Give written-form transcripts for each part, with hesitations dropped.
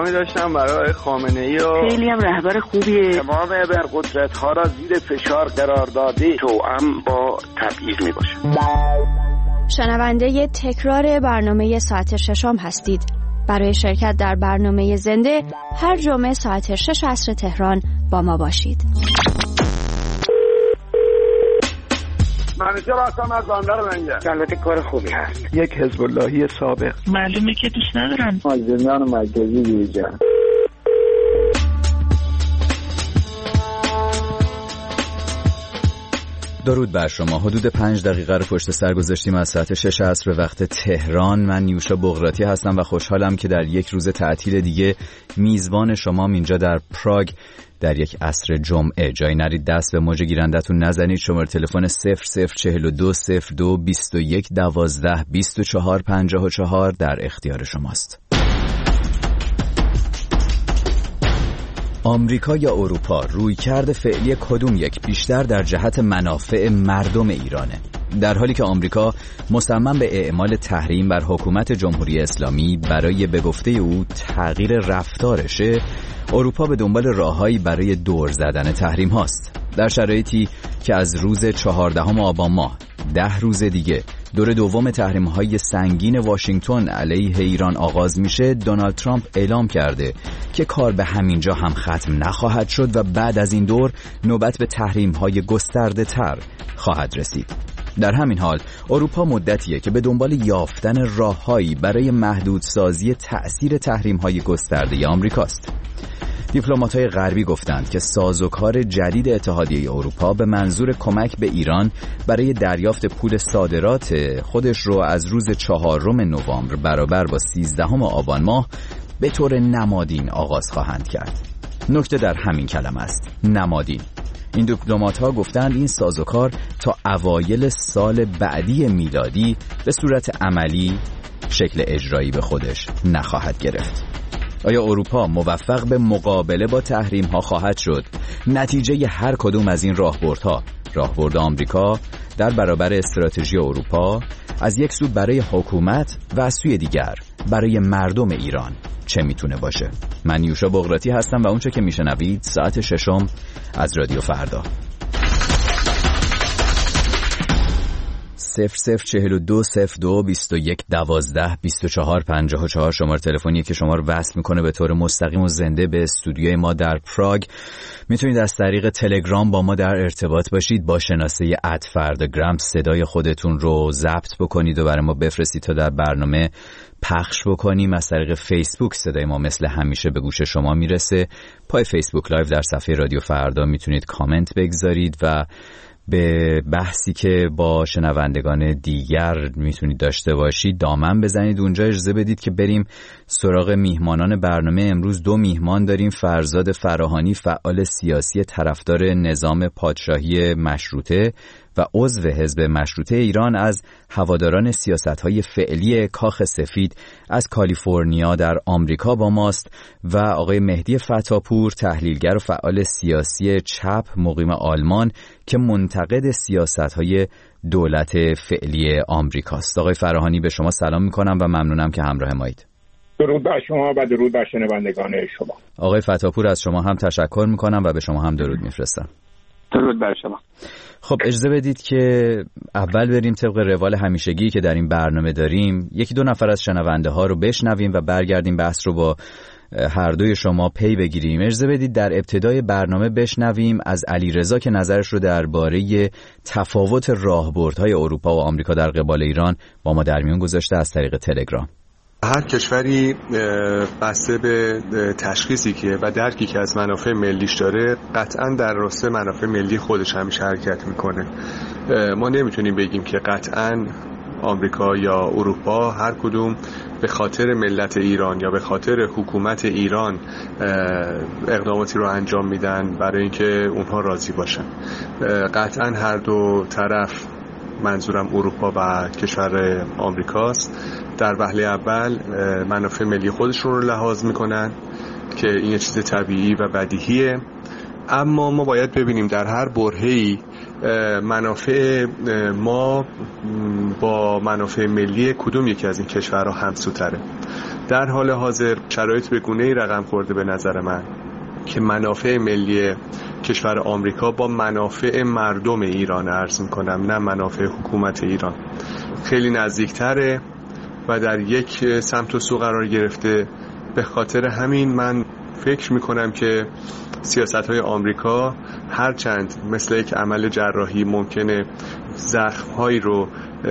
احترامی داشتم برای خامنه‌ای و خیلی هم رهبر خوبیه. تمام ابرقدرت‌ها را زیر فشار قرار داده توأم با تبعیض میباشه. شنونده تکرار برنامه ساعت ششم هستید. برای شرکت در برنامه زنده هر جمعه ساعت 6 عصر تهران با ما باشید. منیجر هستم از بندر منگه. البته کار خوبی هست. یک حزب اللهی سابق. معلومه که دوست ندارن. مازندران مرکزی دیجا. درود بر شما. حدود 5 دقیقه رو پشت سر گذاشتیم از ساعت 6 عصر به وقت تهران. من نیوشا بغراتی هستم و خوشحالم که در یک روز تعطیل دیگه میزبان شمام اینجا در پراگ در یک عصر جمعه. جایی نرید دست به موج گیرندتون نزنید. شماره تلفن 0042 02 21 12 24 54 در اختیار شماست. آمریکا یا اروپا، رویکرد فعلی کدوم یک بیشتر در جهت منافع مردم ایرانه؟ در حالی که آمریکا مصمم به اعمال تحریم بر حکومت جمهوری اسلامی برای به گفته او تغییر رفتارشه، اروپا به دنبال راههایی برای دور زدن تحریم هاست. در شرایطی که از روز 14 آبان ماه 10 روز دیگه دور دوم تحریم‌های سنگین واشنگتن علیه ایران آغاز میشه، دونالد ترامپ اعلام کرده که کار به همین جا هم ختم نخواهد شد و بعد از این دور نوبت به تحریم‌های گسترده‌تر خواهد رسید. در همین حال اروپا مدتیه که به دنبال یافتن راههایی برای محدودسازی تأثیر تحریم‌های گسترده آمریکاست. دیپلمات‌های غربی گفتند که سازوکار جدید اتحادیه اروپا به منظور کمک به ایران برای دریافت پول صادرات خودش رو از روز 4 نوامبر برابر با 13 آبان ماه به طور نمادین آغاز خواهند کرد. نکته در همین کلمه است، نمادین. این دیپلمات‌ها گفتند این سازوکار تا اوایل سال بعدی میلادی به صورت عملی شکل اجرایی به خودش نخواهد گرفت. آیا اروپا موفق به مقابله با تحریم ها خواهد شد؟ نتیجه هر کدوم از این راهبردها، راهبرد آمریکا در برابر استراتژی اروپا از یک سو برای حکومت و از سوی دیگر برای مردم ایران چه میتونه باشه؟ من نیوشا بغراتی هستم و اونچه که میشنوید ساعت 6 از رادیو فردا. 0042 02 21 12 24 54 شماره تلفنی که شما رو وصل میکنه به طور مستقیم و زنده به استودیوی ما در پراگ. میتونید از طریق تلگرام با ما در ارتباط باشید. با شناسه @فرداگرام صدای خودتون رو ضبط بکنید و برای ما بفرستید تا در برنامه پخش بکنیم. از طریق فیسبوک صدای ما مثل همیشه به گوش شما میرسه. پای فیسبوک لایو در صفحه رادیو فردا میتونید کامنت بگذارید و به بحثی که با شنوندگان دیگر میتونید داشته باشید دامن بزنید. اونجا اجازه بدید که بریم سراغ میهمانان برنامه. امروز 2 میهمان داریم. فرزاد فراهانی، فعال سیاسی طرفدار نظام پادشاهی مشروطه و عضو حزب مشروطه ایران، از هواداران سیاست‌های فعلی کاخ سفید از کالیفرنیا در آمریکا با ماست، و آقای مهدی فتاپور، تحلیلگر و فعال سیاسی چپ مقیم آلمان که منتقد سیاست‌های دولت فعلی آمریکاست. آقای فراهانی، به شما سلام می‌کنم و ممنونم که همراه مایید. درود بر شما و درود بر شنوندگان شما. آقای فتاپور، از شما هم تشکر می‌کنم و به شما هم درود می‌فرستم. درود بر شما. خب اجازه بدید که اول بریم طبق روال همیشگی که در این برنامه داریم. 1-2 نفر از شنونده ها رو بشنویم و برگردیم بحث رو با هر دوی شما پی بگیریم. اجازه بدید در ابتدای برنامه بشنویم از علیرضا که نظرش رو درباره تفاوت راهبردهای اروپا و آمریکا در قبال ایران با ما در میون گذاشته از طریق تلگرام. هر کشوری بسته به تشخیصی که و درکی که از منافع ملیش داره قطعا در راسته منافع ملی خودش همیشه حرکت میکنه. ما نمیتونیم بگیم که قطعا آمریکا یا اروپا هر کدوم به خاطر ملت ایران یا به خاطر حکومت ایران اقداماتی رو انجام میدن برای اینکه اونها راضی باشن. قطعا هر دو طرف، منظورم اروپا و کشور آمریکاست، در وهله اول منافع ملی خودشون رو لحاظ میکنن که این یه چیز طبیعی و بدیهیه اما ما باید ببینیم در هر برهه‌ای منافع ما با منافع ملی کدوم یکی از این کشورها همسوتره. در حال حاضر شرایط به گونه‌ای رقم خورده به نظر من که منافع ملی کشور آمریکا با منافع مردم ایران، عرض می‌کنم نه منافع حکومت ایران، خیلی نزدیکتره و در یک سمت و سو قرار گرفته. به خاطر همین من فکر می‌کنم که سیاست‌های آمریکا هرچند مثل یک عمل جراحی ممکنه زخم‌هایی رو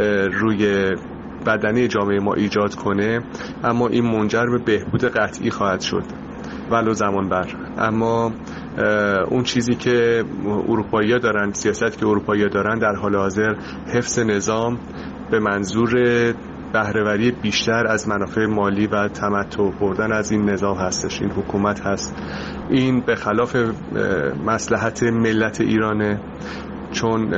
روی بدنه جامعه ما ایجاد کنه، اما این منجر به بهبود قطعی خواهد شد ولو زمان بر. اما اون چیزی که اروپایی‌ها دارن، سیاست که اروپایی‌ها دارن در حال حاضر حفظ نظام به منظور بهره‌وری بیشتر از منافع مالی و تمتع بردن از این نظام هستش، این حکومت هست. این به خلاف مصلحت ملت ایرانه، چون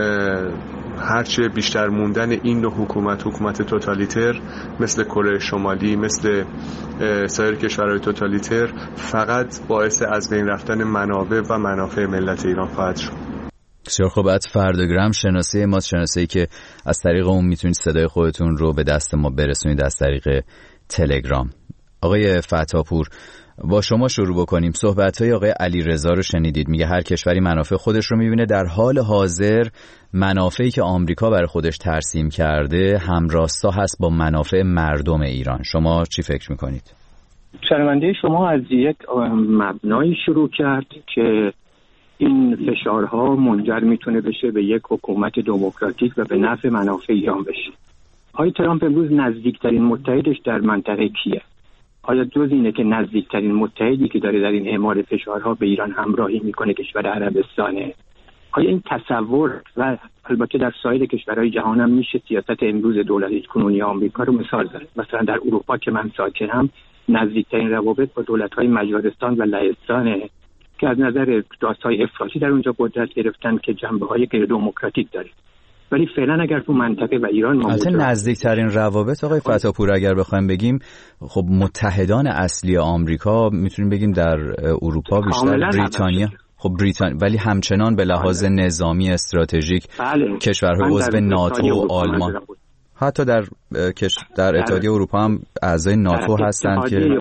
هرچه بیشتر موندن این نوع حکومت توتالیتر مثل کره شمالی، مثل سایر کشورهای توتالیتر، فقط باعث از بین رفتن منابع و منافع ملت ایران خواهد شد. بسیار خوب. بعد فرداگرام شناسه ماست، شناسه‌ای که از طریق اون میتونید صدای خودتون رو به دست ما برسونید از طریق تلگرام. آقای فتاپور، با شما شروع بکنیم. صحبت‌های آقای علیرضا رو شنیدید، میگه هر کشوری منافع خودش رو میبینه. در حال حاضر منافعی که آمریکا برای خودش ترسیم کرده همراستا هست با منافع مردم ایران. شما چی فکر میکنید؟ شنونده شما از یک مبنایی شروع کرد که این فشارها منجر میتونه بشه به یک حکومت دموکراتیک و به نفع منافع ایران بشه. آقای ترامپ امروز نزدیکترین متحدش در منطقه کیه؟ آیا جز اینه که نزدیکترین متحدی که داره در این اعمال فشارها به ایران همراهی میکنه کشور عربستانه؟ آیا این تصور و البته در سایر کشورهای جهان هم میشه سیاست امروز دولت کنونی آمریکا رو مثال زد؟ مثلا در اروپا که من ساکنم نزدیکترین روابط با دولت‌های مجارستان و لهستانه که از نظر راست‌های افراطی در اونجا قدرت گرفتن که جنبه‌های غیر دموکراتیک داره. ولی فعلا اگر تو منطقه و ایران ما البته نزدیکترین روابط آقای فتاپور اگر بخوایم بگیم، خب متحدان اصلی آمریکا میتونیم بگیم در اروپا بیشتر بریتانیا، خب بریتانیا، ولی همچنان به لحاظ نظامی استراتژیک کشورهای عضو ناتو و آلمان، حتی در اتحادیه اروپا هم اعضای ناتو هستند که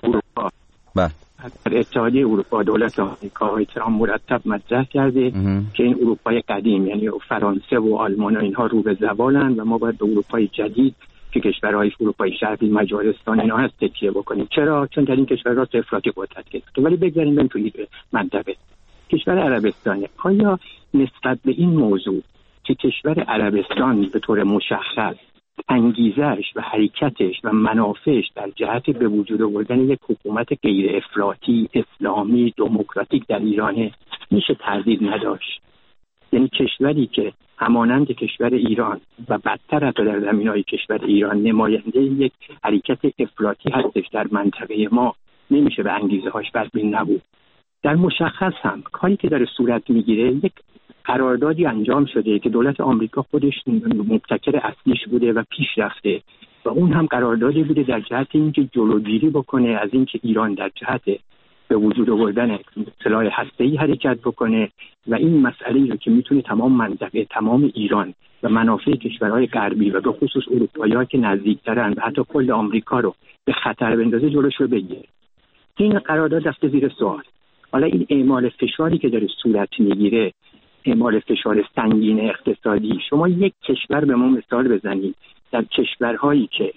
در اتحادیه اروپا دولت آمریکا های ترامپ مرتب مطرح کرده که این اروپای قدیم یعنی فرانسه و آلمان و اینها رو به زوالن و ما باید به اروپای جدید که کشورهای اروپای شرقی مجارستان اینا هست تکیه بکنیم. چرا؟ چون در این کشورها افراطی قدرت گرفته. ولی بگذاریم بریم توی منطقه کشور عربستان. آیا نسبت به این موضوع که کشور عربستان به طور مشخص انگیزش و حرکتش و منافعش در جهت به وجود آوردن یک حکومت غیر افراطی اسلامی دموکراتیک در ایران میشه تردید نداشت؟ یعنی کشوری که همانند کشور ایران و بدتر حتی در زمینهای کشور ایران نماینده یک حرکت افراطی هستش در منطقه ما، نمیشه به انگیزه هاش بدبین نبود. در مشخص هم کاری که داره صورت میگیره یک قراردادی انجام شده که دولت آمریکا خودش مبتکر اصلیش بوده و پیش رفته و اون هم قراردادی بوده در جهت اینکه جلوگیری بکنه از اینکه ایران در جهت به وجود آوردن سلاح هسته‌ای حرکت بکنه و این مسئله رو که میتونه تمام منطقه، تمام ایران و منافع کشورهای غربی و به خصوص اروپایی‌ها که نزدیک‌ترن و حتی کل آمریکا رو به خطر بندازه جلوش رو بگیره. این قرارداد رفته زیر سوال. حالا این اعمال فشاری که داره صورت میگیره، اعمال فشار سنگین اقتصادی، شما یک کشور به ما مثال بزنید در کشورهایی که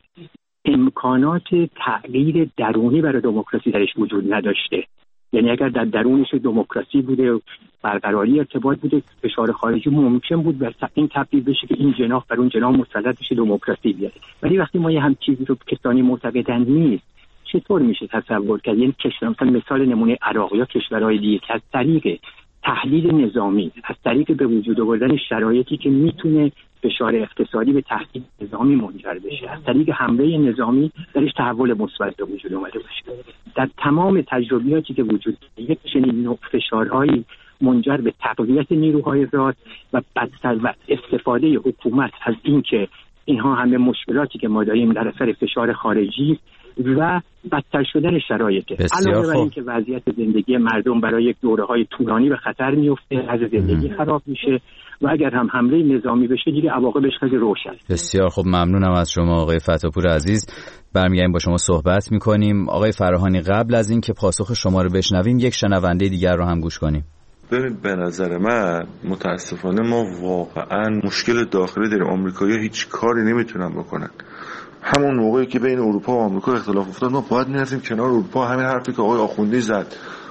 امکانات تغییر درونی برای دموکراسی درش وجود نداشته، یعنی اگر در درونش دموکراسی بوده و برقراری ارتباط بوده، فشار خارجی ممکن بود بر این تبدیل بشه که این جناح بر اون جناح مسلط بشه دموکراسی بیاره. ولی وقتی ما هم چیزی رو کسانی معتقدن نیست، چطور میشه تصور کرد؟ یعنی کشور مثال نمونه عراق یا کشورهای دیگه که از طریق تحلیل نظامی، از طریق به وجود آوردن شرایطی که میتونه فشار اقتصادی به تهدید نظامی منجر بشه، از طریق حمله نظامی درش تحول مثبت به وجود اومده باشه. در تمام تجربیاتی که وجود داره یک چنین نوع فشارهایی منجر به تقویت نیروهای راست و بدتر و استفاده حکومت از این که اینها همه مشکلاتی که ما داریم در اثر فشار خارجی و بدتر شدن شرایطه. علاوه بر اینکه وضعیت زندگی مردم برای یک دوره‌های طولانی به خطر میفته، از زندگی خراب میشه و اگر هم حمله نظامی بشه دیگه عواقبش خیلی روشن. بسیار خوب، ممنونم از شما آقای فتاپور عزیز. برمیگردیم با شما صحبت میکنیم. آقای فراهانی، قبل از این که پاسخ شما رو بشنویم یک شنونده دیگر رو هم گوش کنیم. ببینید، به نظر من متاسفانه ما واقعا مشکل داخلی داریم. آمریکایی‌ها هیچ کاری نمیتونن بکنن. همون موقعی که بین اروپا و آمریکا اختلاف افتاد ما باید میرفتیم کنار اروپا. همین حرفی که آقای آخوندی زد،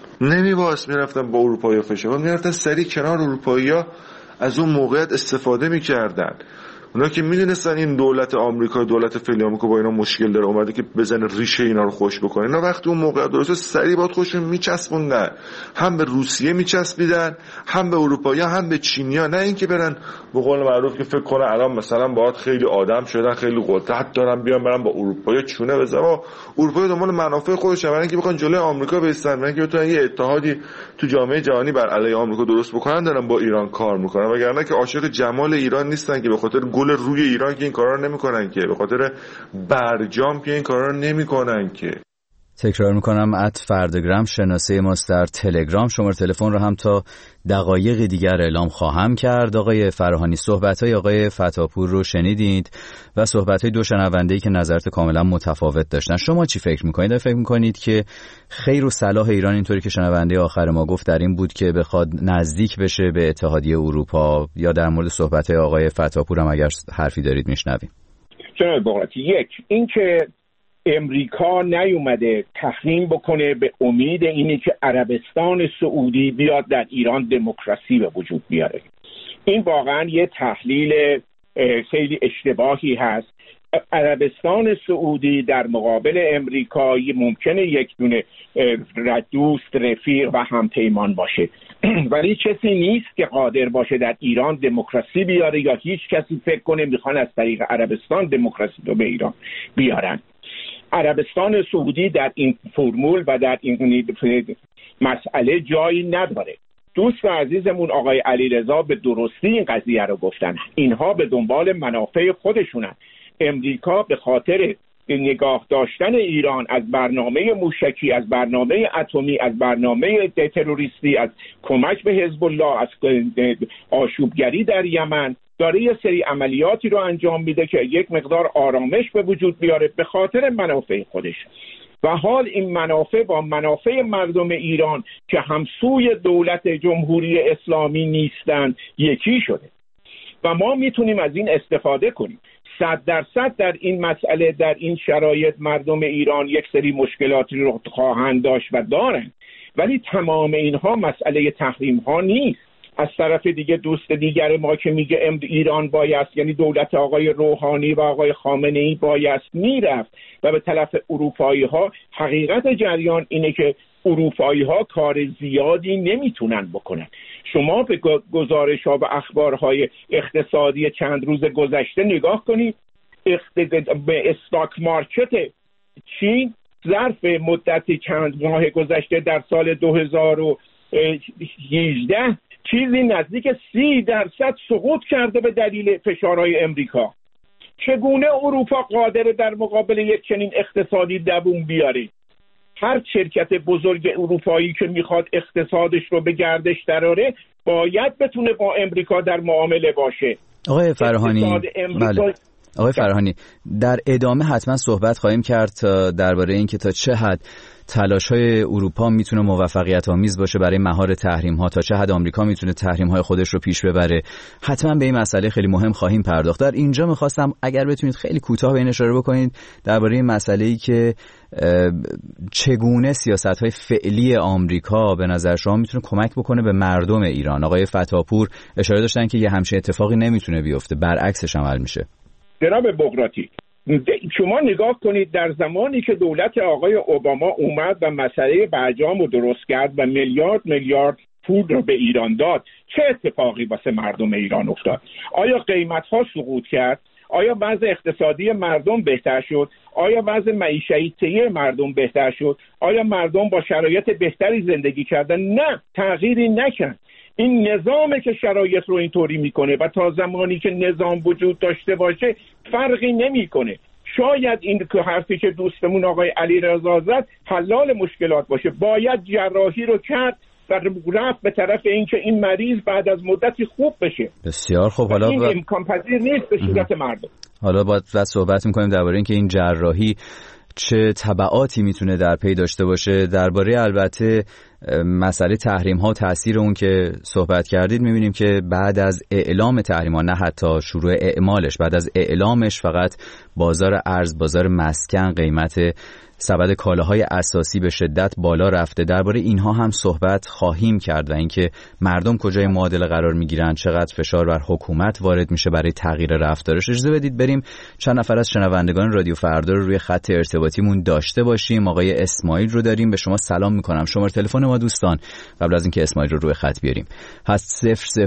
نمیباس میرفتن با اروپایی‌ها فشار میرفتن سری کنار اروپایی‌ها، از اون موقعیت استفاده میکردن. اونا که میدونستن این دولت آمریکا، دولت فعلی آمریکا با اینا مشکل داره، اومده که بزنه ریشه اینا رو خوش بکنه. اینا وقتی اون موقع درسته سریع باید خودشون میچسبوندن، هم به روسیه میچسبیدن، هم به اروپایی‌ها، هم به چینی‌ها. نه اینکه برن به قول معروف که فکر کنه الان مثلا باید خیلی آدم شدن، خیلی قدرت دارن، بیان برن با اروپایی‌ها چونه بزنن. اروپا دنبال منافع خودشون، برن که بخوان جلوی آمریکا بایستن، برن که بتونن یه اتحادی تو جامعه جهانی بر علیه آمریکا درست بکنن، دارن با ایران کار میکنن. وگرنه که عاشق جمال ایران نیستن، که به خاطر گل روی ایران که این کارا رو نمیکنن، که به خاطر برجام که این کارا رو نمیکنن. که تکرار میکنم @فردگرام شناسه ماست در تلگرام. شماره تلفن رو هم تا دقایق دیگر اعلام خواهم کرد. آقای فراهانی، صحبت‌های آقای فتاپور رو شنیدید و صحبت‌های دو شنونده‌ای که نظرات کاملا متفاوت داشتن. شما چی فکر میکنید؟ فکر میکنید که خیر و صلاح ایران، اینطوری که شنونده آخر ما گفت، در این بود که بخواد نزدیک بشه به اتحادیه اروپا؟ یا در مورد صحبت‌های آقای فتاپور هم اگر حرفی دارید میشنویم. جناب بغراتی، یک اینکه امریکا نیومده تحریم بکنه به امید اینی که عربستان سعودی بیاد در ایران دموکراسی به وجود بیاره. این واقعا یه تحلیل خیلی اشتباهی هست. عربستان سعودی در مقابل امریکا ممکنه یک دونه دوست، رفیق و همپیمان باشه، ولی کسی نیست که قادر باشه در ایران دموکراسی بیاره، یا هیچ کسی فکر کنه میخوان از طریق عربستان دموکراسی رو به ایران بیارن. عربستان سعودی در این فرمول و در این مسئله جایی نداره. دوست عزیزمون آقای علیرضا به درستی این قضیه رو گفتن. اینها به دنبال منافع خودشونن. امریکا به خاطر نگاه داشتن ایران از برنامه موشکی، از برنامه اتمی، از برنامه تروریستی، از کمک به حزب الله، از آشوبگری در یمن، داره یه سری عملیاتی رو انجام میده که یک مقدار آرامش به وجود بیاره به خاطر منافع خودش. و حال این منافع با منافع مردم ایران که همسوی دولت جمهوری اسلامی نیستن یکی شده و ما میتونیم از این استفاده کنیم. 100% در این مسئله، در این شرایط مردم ایران یک سری مشکلاتی رو خواهند داشت و دارن، ولی تمام اینها مسئله تحریم ها نیست. از طرف دیگه دوست دیگر ما که میگه ایران بایست، یعنی دولت آقای روحانی و آقای خامنه ای بایست میرفت و به طرف اروپایی ها. حقیقت جریان اینه که اروپایی ها کار زیادی نمیتونن بکنن. شما به گزارش ها و اخبارهای اقتصادی چند روز گذشته نگاه کنید. به استاک مارکت چین ظرف مدت چند ماه گذشته در سال 2018 چیزی نزدیک 30% سقوط کرده به دلیل فشارهای امریکا. چگونه اروپا قادره در مقابل یک چنین اقتصادی دووم بیاره؟ هر شرکت بزرگ اروپایی که میخواد اقتصادش رو به گردش دراره باید بتونه با امریکا در معامله باشه. آقای فراهانی، بله. آقای فراهانی، در ادامه حتما صحبت خواهیم کرد درباره این که تا چه حد تلاش‌های اروپا میتونه موفقیت آمیز باشه برای مهار تحریم‌ها، تا چه حد آمریکا میتونه تحریم‌های خودش رو پیش ببره. حتما به این مسئله خیلی مهم خواهیم پرداخت. در اینجا می‌خواستم اگر بتونید خیلی کوتاه به این اشاره بکنید درباره این مسئله‌ای که چگونه سیاست‌های فعلی آمریکا به نظر شما میتونه کمک بکنه به مردم ایران. آقای فتاپور اشاره داشتن که یه همچین اتفاقی نمیتونه بیفته، برعکسش عمل میشه. جناب بغراتی، شما نگاه کنید در زمانی که دولت آقای اوباما اومد و مسئله برجام رو درست کرد و میلیارد پول رو به ایران داد، چه اتفاقی واسه مردم ایران افتاد؟ آیا قیمت‌ها سقوط کرد؟ آیا وضع اقتصادی مردم بهتر شد؟ آیا وضع معیشتی مردم بهتر شد؟ آیا مردم با شرایط بهتری زندگی کردن؟ نه، تغییری نکرد. این نظامه که شرایط رو اینطوری میکنه و تا زمانی که نظام وجود داشته باشه فرقی نمیکنه. شاید این که حرفی که دوستمون آقای علیرضا زد حلال مشکلات باشه. باید جراحی رو کرد و رفت به طرف اینکه این مریض بعد از مدتی خوب بشه. بسیار خوب. حالا این امکان پذیر نیست به صورت مردم. حالا باید صحبت می‌کنیم درباره اینکه این جراحی چه تبعاتی میتونه در پی داشته باشه. درباره البته مسئله تحریم ها و تأثیر اون که صحبت کردید، میبینیم که بعد از اعلام تحریم ها، نه حتی شروع اعمالش، بعد از اعلامش فقط بازار ارز، بازار مسکن، قیمت سبد کالاهای اساسی به شدت بالا رفته. درباره اینها هم صحبت خواهیم کرد و اینکه مردم کجای معادله قرار میگیرن، چقدر فشار بر حکومت وارد میشه برای تغییر رفتارش. اجازه بدید بریم چند نفر از شنوندگان رادیو فردا رو روی خط ارتباطیمون داشته باشیم. آقای اسماعیل رو داریم. به شما سلام میکنم. شماره تلفن ما دوستان قبل از اینکه اسماعیل رو روی خط بیاریم هست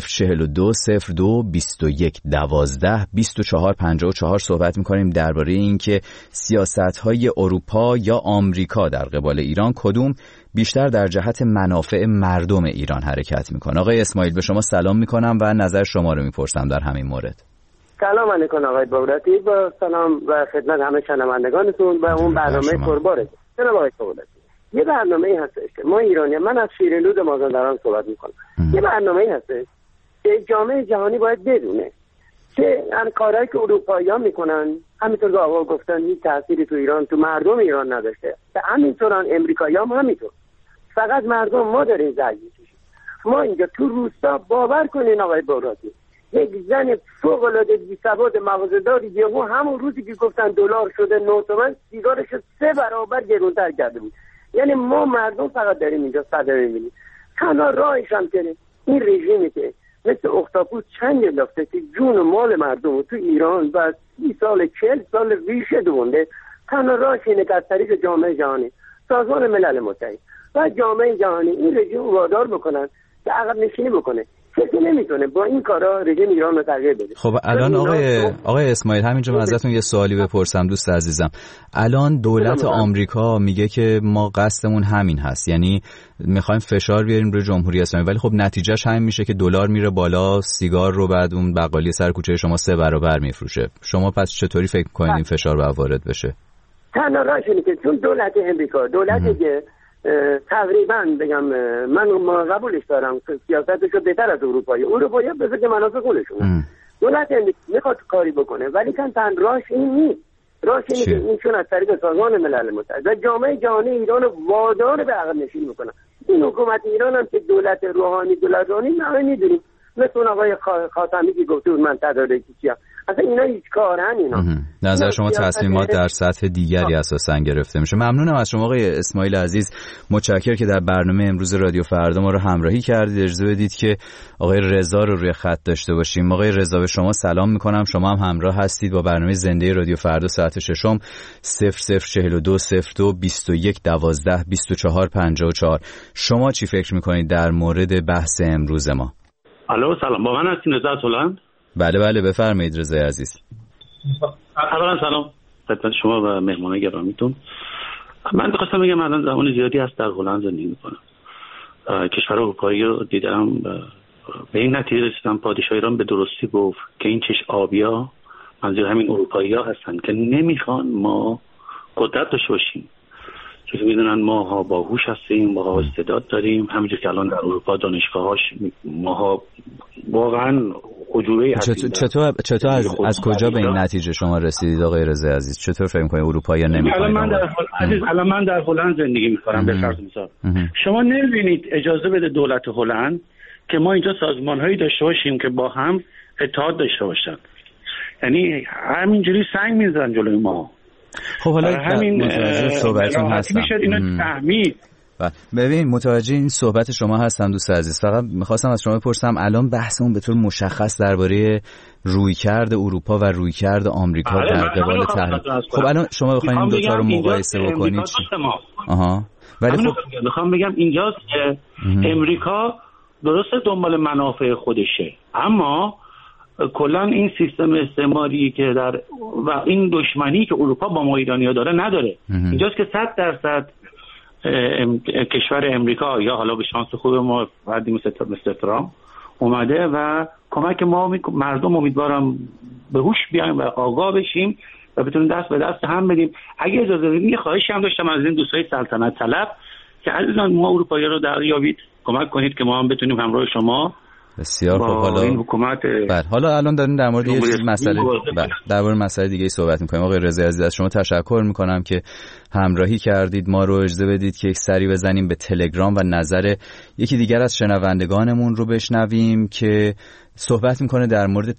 0042 02 21 12 24 54. صحبت میکنیم درباره اینکه سیاست‌های اروپا یا آمریکا در قبال ایران کدوم بیشتر در جهت منافع مردم ایران حرکت میکنه. آقای اسماعیل به شما سلام میکنم و نظر شما رو میپرسم در همین مورد. سلام علیکم آقای بابرتی، با سلام و خدمت همه شنوندگانتون و اون برنامه قرباره. جناب آقای بابرتی، یه برنامه‌ای هستش که ما ایرانیان، من از شیرینود مازندران صحبت میکنم، یه برنامه‌ای هستش که جامعه جهانی باید بدونه که ان کارهایی که اروپایی‌ها میکنن، همینطور که آقا گفتن، هیچ تأثیری تو ایران، تو مردم ایران نداشته. و همینطوران امریکایی‌ها هم همینطور. فقط مردم ما داریم زجر می‌کشیم. ما اینجا تو روستا باور کنین آقای بابرتی، یک زن فوق‌العاده بی‌سواد مغازه‌داری یهو همون روزی که گفتن دلار شده 9 تومن، سیگارش 3 برابر گرونتر کرده بود. یعنی ما مردم فقط داریم اینجا صدمه می‌بینیم. تنها راهش هم که این رژیمی که مثل اختاپوس چنگ انداخته که جون و مال مردم رو تو ایران و 30 سال 40 سال ریشه دونده، تنها راهش اینه که از طریق جامعه جهانی، سازمان ملل متحد و جامعه جهانی این رژیم رو وادار بکنن که عقب نشینی بکنه. کسی نمیتونه با این کارا رژیم ایران رو تغییر بده. خب الان آقای اسماعیل، همینجا من ازتون یه سوالی بپرسم دوست عزیزم. الان دولت آمریکا میگه که ما قصدمون همین هست، یعنی میخوایم فشار بیاریم روی جمهوری اسلامی، ولی خب نتیجهش همین میشه که دلار میره بالا، سیگار رو بعد اون بقالی سر کوچه شما 3 برابر میفروشه. شما پس چطوری فکر می‌کنید این فشار باید وارد بشه؟ تنها راهش اینه که چون دولت امریکا دولتی که تقریبا بگم من قبولش دارم سیاستشو بهتر از اروپایی بذار که منافع خودشونه. دولت میخواد کاری بکنه ولی تن راهش این نیست. راهش اینه که اینشون از طریق سازمان ملل متحد و جامعه جهانی ایران وادار به عقب نشینی میکنن. این حکومت ایران هم که دولت روحانی ما میدونیم، مثل آقای خاتمی که گفته بود من تدارکی چیم، اصلا اینا هیچ کارن. اینا نظر شما تصمیمات در سطح دیگری اساسا گرفته میشه. ممنونم از شما آقای اسماعیل عزیز، متشکرم که در برنامه امروز رادیو فردا ما رو همراهی کردید. اجازه بدید که آقای رضا رو روی خط داشته باشیم. آقای رضا به شما سلام میکنم. شما هم همراه هستید با برنامه زنده رادیو فردا ساعت 6 0042 02 21 12 24 54. شما چی فکر میکنید در مورد بحث امروز ما؟ الو سلام، با من هستین؟ رضا هلند؟ بله بفرمایید رضا عزیز. اولا سلام خدمت شما و مهمان گرامیتون. من بخواستم بگم الان زمان زیادی هست در هلند زندگی میکنم. کشور اروپایی رو دیدم، به این نتیجه رسیدم پادشاه ایران به درستی گفت که این چش آبیا منظور همین اروپایی ها هستن که نمیخوان ما قدرت داشته باشیم، چون میدونن ماها باهوش هستیم، ماها استعداد داریم. همینجور که الان در اروپا دانشگاهاش ماها واقعا حجوبه هستیم. چطور از کجا به این نتیجه شما رسیدید آقای رضا عزیز؟ چطور فکر می‌کنید اروپایی نمی‌خوان؟ الان من در هلند زندگی می‌کنم به فرض مثال. شما نمی‌بینید اجازه بده دولت هلند که ما اینجا سازمان‌هایی داشته باشیم که با هم اتحاد داشته باشن، یعنی همینجوری سنگ می‌زنن جلوی ما. خب حالا همین صحبتتون هستم. میشه اینو فهمید. ببین متوجه این صحبت شما هستم دوست عزیز. فقط میخواستم از شما بپرسم الان بحثمون به طور مشخص درباره رویکرد اروپا و رویکرد آمریکا در قبال تحریم. خب الان شما بخواید این دو تا رو مقایسه بکنید. ولی خب میخوام بگم اینجاست که امریکا درسته دنبال منافع خودشه، اما کلا این سیستم استعماری که در و این دشمنی که اروپا با ما ایرانی‌ها داره نداره. اینجاست که 100% کشور امریکا یا حالا به شانس خوب ما فردی مثل ترامپ اومده و کمک ما مردم امیدوارم به هوش بیایم و آگاه بشیم و بتونیم دست به دست هم بدیم. اگه اجازه بدید یه خواهشی هم داشتم از این دوستای سلطنت طلب که عزیزان ما اروپایی‌ها رو دریابید، کمک کنید که ما هم بتونیم همراه شما. بسیار خوب. حالا این حکومت حالا الان داریم در مورد یه مسئله در مورد مسئله دیگه صحبت می‌کنیم. آقای رضایی عزیز از شما تشکر می‌کنم که همراهی کردید. ما رو اجازه بدید که یک سری بزنیم به تلگرام و نظر یکی دیگر از شنوندگانمون رو بشنویم که صحبت می‌کنه در مورد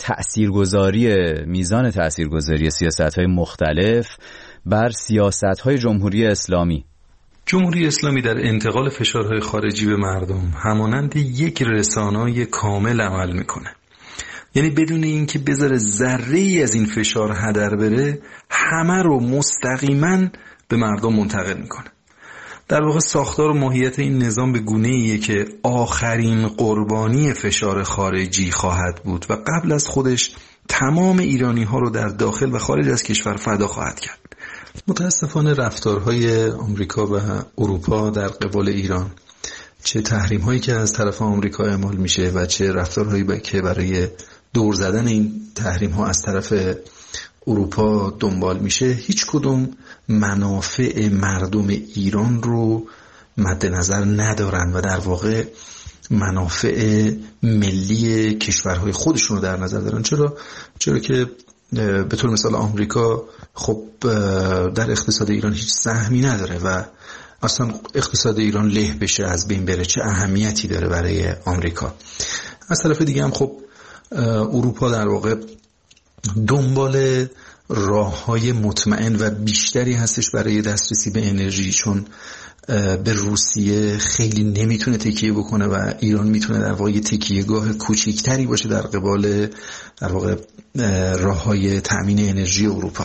میزان تاثیرگذاری سیاست‌های مختلف بر سیاست‌های جمهوری اسلامی. جمهوری اسلامی در انتقال فشارهای خارجی به مردم همانند یک رسانه‌ای کامل عمل میکنه. یعنی بدون اینکه بذاره ذره‌ای از این فشار هدر بره، همه رو مستقیما به مردم منتقل میکنه. در واقع ساختار و ماهیت این نظام به گونه‌ایه که آخرین قربانی فشار خارجی خواهد بود و قبل از خودش تمام ایرانی‌ها رو در داخل و خارج از کشور فدا خواهد کرد. متاسفانه رفتارهای آمریکا و اروپا در قبال ایران، چه تحریم‌هایی که از طرف آمریکا اعمال میشه و چه رفتارهایی که برای دور زدن این تحریم‌ها از طرف اروپا دنبال میشه، هیچ کدوم منافع مردم ایران رو مد نظر ندارن و در واقع منافع ملی کشورهای خودشون رو در نظر دارن. چرا که به طور مثال آمریکا خب در اقتصاد ایران هیچ سهمی نداره و اصلا اقتصاد ایران له بشه، از بین بره، چه اهمیتی داره برای آمریکا. از طرف دیگه هم خب اروپا در واقع دنبال راه‌های مطمئن و بیشتری هستش برای دسترسی به انرژی، چون به روسیه خیلی نمیتونه تکیه بکنه و ایران میتونه در واقع تکیهگاه کوچکتری باشه در قبال در واقع راه‌های تأمین انرژی اروپا.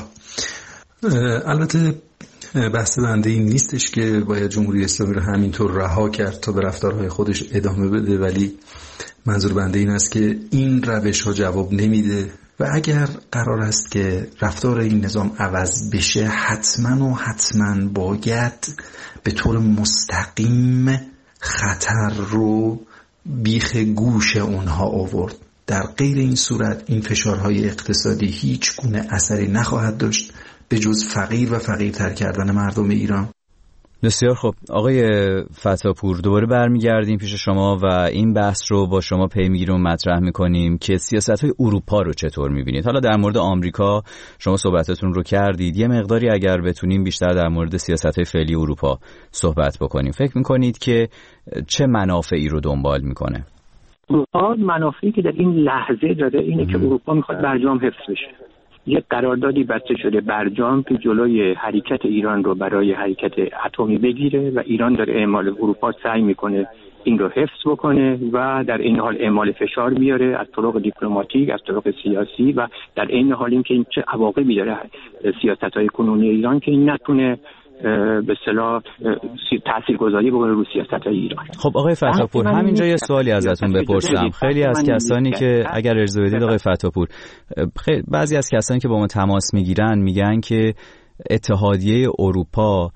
البته بحث بنده این نیستش که باید جمهوری اسلامی رو همینطور رها کرد تا به رفتارهای خودش ادامه بده، ولی منظور بنده این است که این روش ها جواب نمیده و اگر قرار است که رفتار این نظام عوض بشه، حتما باید به طور مستقیم خطر رو بیخ گوش اونها آورد. در غیر این صورت این فشارهای اقتصادی هیچ گونه اثری نخواهد داشت به جز فقیر و فقیرتر کردن مردم ایران. بسیار خوب آقای فتاپور، دوباره برمیگردیم پیش شما و این بحث رو با شما پی میگیریم و مطرح میکنیم که سیاست‌های اروپا رو چطور میبینید. حالا در مورد آمریکا شما صحبتتون رو کردید، یه مقداری اگر بتونیم بیشتر در مورد سیاست‌های فعلی اروپا صحبت بکنیم. فکر میکنید که چه منافعی رو دنبال میکنه؟ اروپا منافعی که در این لحظه داره اینه که اروپا میخواد برجام حفظ بشه. یک قراردادی بسته شده برجام که جلوی حرکت ایران رو برای حرکت اتمی بگیره و ایران داره اعمال اروپا سعی میکنه این رو حفظ بکنه و در این حال اعمال فشار بیاره از طرق دیپلماتیک، از طرق سیاسی و در این حال این که این چه عواقبی داره سیاست‌های کنونی ایران که این نتونه به اصطلاح تاثیرگذاری بکنه رو سیاست‌های ایران. خب آقای فتاپور، همینجا یه سوالی ازتون بپرسم. خیلی از کسانی که اگر اجازه بدید آقای فتاپور، بعضی از کسانی که با ما تماس میگیرن میگن که اتحادیه اروپا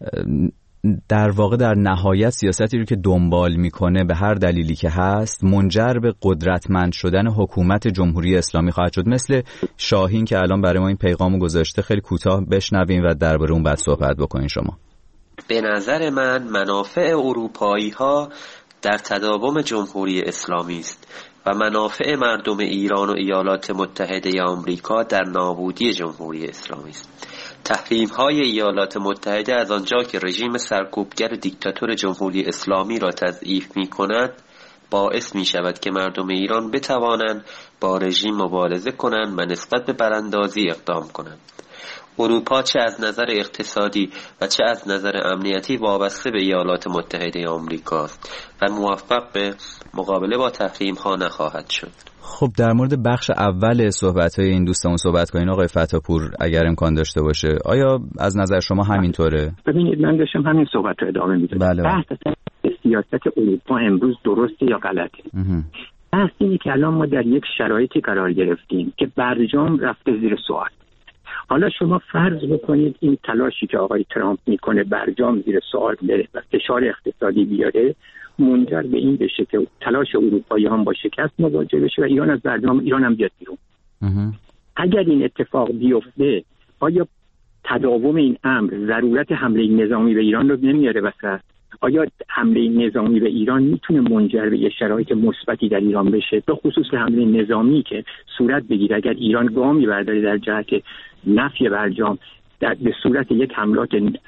در واقع در نهایت سیاستی رو که دنبال میکنه به هر دلیلی که هست منجر به قدرتمند شدن حکومت جمهوری اسلامی خواهد شد. مثل شاهین که الان برای ما این پیغامو گذاشته، خیلی کوتاه بشنویم و درباره اون بعد صحبت بکنین شما. به نظر من منافع اروپایی ها در تداوم جمهوری اسلامی است و منافع مردم ایران و ایالات متحده آمریکا در نابودی جمهوری اسلامی است. تحریم‌های ایالات متحده از آنجا که رژیم سرکوبگر دیکتاتور جمهوری اسلامی را تضعیف می‌کند، باعث می‌شود که مردم ایران بتوانند با رژیم مبارزه کنند و نسبت به براندازی اقدام کنند. اروپا چه از نظر اقتصادی و چه از نظر امنیتی وابسته به ایالات متحده آمریکاست و موفق به مقابله با تحریم‌ها نخواهد شد. خب در مورد بخش اول صحبت‌های این دوستمون صحبت کنین آقای فتاپور اگر امکان داشته باشه. آیا از نظر شما همینطوره؟ ببینید من داشتم همین صحبت رو ادامه میدم. بله. بحث سیاست اروپا امروز درسته یا غلطه؟ بحث اینه که الان ما در یک شرایطی قرار گرفتیم که برجام رفته زیر سوال. حالا شما فرض بکنید این تلاشی که آقای ترامپ میکنه برجام زیر سوال بره و فشار اقتصادی بیاره منجر به این بشه که تلاش اروپایی هم با شکست مواجه بشه و ایران از برجام ایران هم بیاد بیرون. اگر این اتفاق بیفته آیا تداوم این امر ضرورت حمله نظامی به ایران رو نمیاره وسط؟ آیا حمله نظامی به ایران میتونه منجر به یه شرایط مثبتی در ایران بشه، به خصوص به حمله نظامی که صورت بگیره اگر ایران گامی برداره در جهت نفی برجام به صورت یک حملات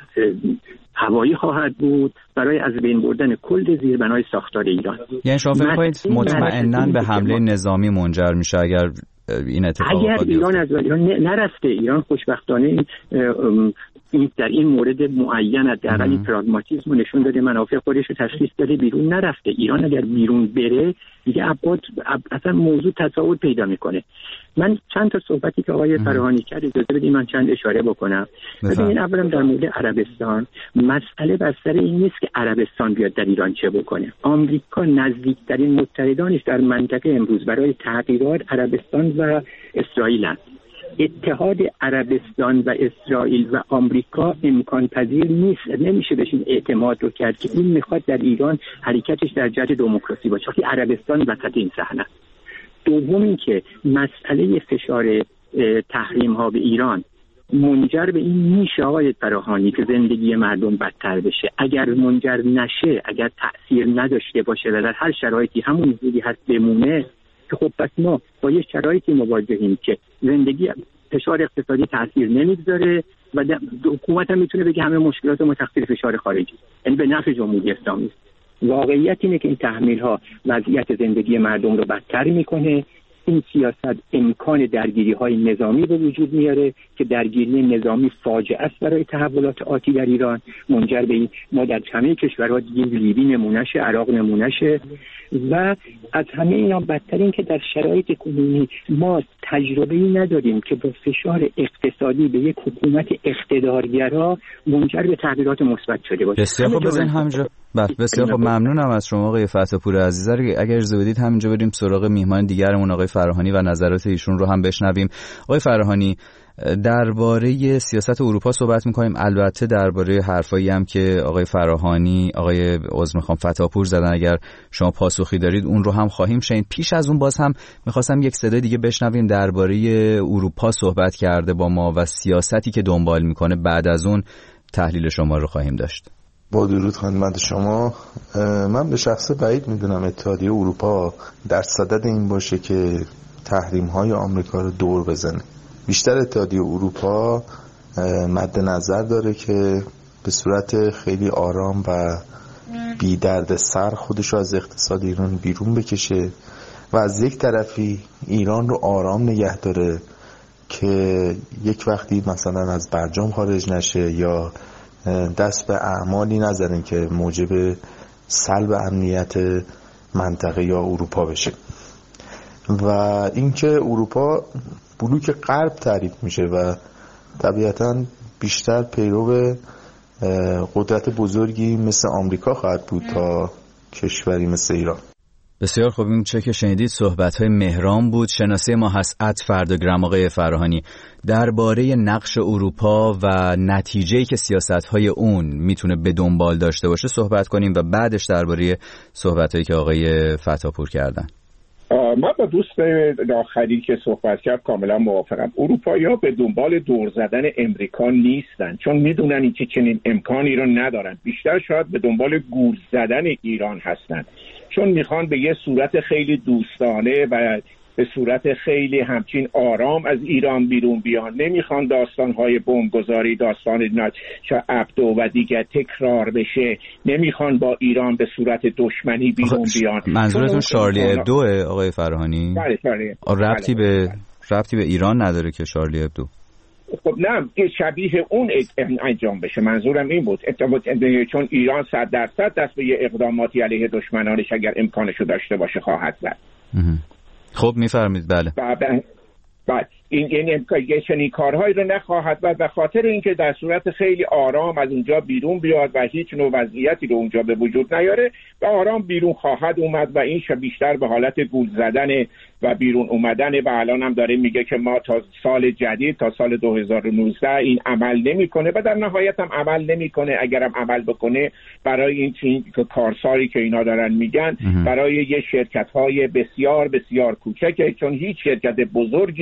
هوایی خواهد بود برای از بین بردن کل زیربنای ساختار ایران. یعنی شما فکر کنید مطمئناً به حمله نظامی منجر میشه اگر این اتفاق اگر ایران از ایران نرفته؟ ایران خوشبختانه این در این مورد معین حداقل این پراگماتیسم رو نشون داده، منافع خودش رو تشخیص داده، بیرون نرفته. ایران اگر بیرون بره دیگه اصلا موضوع تصاعد پیدا میکنه. من چند تا صحبتی که آقای فراهانی کرد اجازه بدید من چند اشاره بکنم. ببینید اولا در مورد عربستان مسئله بر سر این نیست که عربستان بیاد در ایران چه بکنه. آمریکا نزدیکترین متحدانش در منطقه امروز برای تغییرات عربستان و اسرائیل هست. اتحاد عربستان و اسرائیل و آمریکا امکان پذیر نیست. نمیشه بهشون اعتماد رو کرد که این میخواد در ایران حرکتش در جهت دموکراسی باشه وقتی عربستان وسط این صحنه. دوم این که مسئله فشار تحریم ها به ایران منجر به این میشه آقای فراهانی که زندگی مردم بدتر بشه. اگر منجر نشه، اگر تأثیر نداشته باشه و در هر شرایطی همون جوری هست بمونه که خب پس ما با یه شرایطی مواجهیم که زندگی فشار اقتصادی تأثیر نمیگذاره و حکومت هم میتونه بگه همه مشکلات ما تقصیر فشار خارجی، یعنی به نفع جمهوری اسلامی. واقعیت اینه که این تحمیل ها وضعیت زندگی مردم رو بدتر میکنه. این سیاست امکان درگیری های نظامی به وجود میاره که درگیری نظامی فاجعه است برای تحولات آتی در ایران، منجر به این ما در همه کشورها دیدیم، لیبی نمونهشه، عراق نمونهشه و از همه اینا بدتر این که در شرایط کنونی ما تجربه‌ای نداریم که با فشار اقتصادی به یک حکومت اقتدارگرا منجر به تغییرات مثبت شده باشه. بسیار خوب، بزنین همینجا. بسیار خوب، ممنونم از شما آقای فتح‌پور عزیز. اگر اجازه بدید همینجا بریم سراغ میهمان دیگرمون آقای فراهانی و نظرات ایشون رو هم بشنویم. آقای فراهانی، درباره سیاست اروپا صحبت می‌کنیم، البته درباره حرفایی هم که آقای فراهانی، آقای فتح‌پور زدن اگر شما پاسخی دارید اون رو هم خواهیم شنید. پیش از اون باز هم می‌خواستم یک صدای دیگه بشنویم درباره اروپا صحبت کرده با ما و سیاستی که دنبال می‌کنه. بعد از اون تحلیل شما رو خواهیم داشت. با درود خدمت شما. من به شخص بعید میدونم اتحادیه اروپا در صدد این باشه که تحریم‌های آمریکا رو دور بزنه. بیشتر اتحادیه اروپا مد نظر داره که به صورت خیلی آرام و بی درد سر خودش رو از اقتصاد ایران بیرون بکشه و از یک طرفی ایران رو آرام نگه داره که یک وقتی مثلا از برجام خارج نشه یا دست به اعمالی نزنه که موجب سلب امنیت منطقه یا اروپا بشه. و اینکه اروپا بلوک غرب تعریف میشه و طبیعتاً بیشتر پیرو قدرت بزرگی مثل آمریکا خواهد بود تا کشوری مثل ایران. بسیار خوب، این چه که شنیدید صحبت‌های مهران بود. شناسه ما هست @فرداگرام. آقای فراهانی، درباره نقش اروپا و نتیجه‌ای که سیاست‌های اون میتونه به دنبال داشته باشه صحبت کنیم و بعدش درباره صحبت‌هایی که آقای فتح‌پور کردن. من با دوست آخری که صحبت کرد کاملا موافقم. اروپایی‌ها به دنبال دور زدن امریکا نیستن، چون میدونن این که چنین امکانی رو ندارن. بیشتر شاید به دنبال گول زدن ایران هستن، چون میخوان به یه صورت خیلی دوستانه و به صورت خیلی همچین آرام از ایران بیرون بیان. نمیخوان داستانهای بمبگذاری، داستان عبدو و دیگر تکرار بشه. نمیخوان با ایران به صورت دشمنی بیرون بیان. منظورتون شارلی ابدوه آقای فراهانی؟ بله شارلی. ربطی به ایران نداره که شارلی ابدو. خب نه، شبیه اون انجام بشه. منظورم این بود، چون ایران 100% دست به یه اقداماتی علیه دشمنانش اگر امکانشو داشته باشه خواهد زد. خب میفرمید. بله. بعد این چنین کارهایی رو نخواهد و به خاطر اینکه در صورت خیلی آرام از اونجا بیرون بیاد و هیچ نوع وضعیتی رو اونجا به وجود نیاره و آرام بیرون خواهد اومد و این بیشتر به حالت گول زدن و بیرون اومدن و الان هم داره میگه که ما تا سال جدید، تا سال 2019 این عمل نمیکنه و در نهایت هم عمل نمیکنه. اگرم عمل بکنه برای این کارساری که اینا دارن میگن برای یه شرکت‌های بسیار بسیار کوچکه، چون هیچ شرکت بزرگی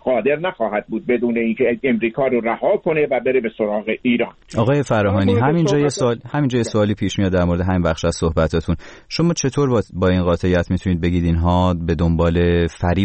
قادر نخواهد بود بدون اینکه امریکا رو رها کنه و بره به سراغ ایران. آقای فراهانی همینجا سوالی پیش میاد در مورد همین بخش از صحبتاتون. شما چطور با این قاطعیت میتونید بگید اینها به دنبال فریب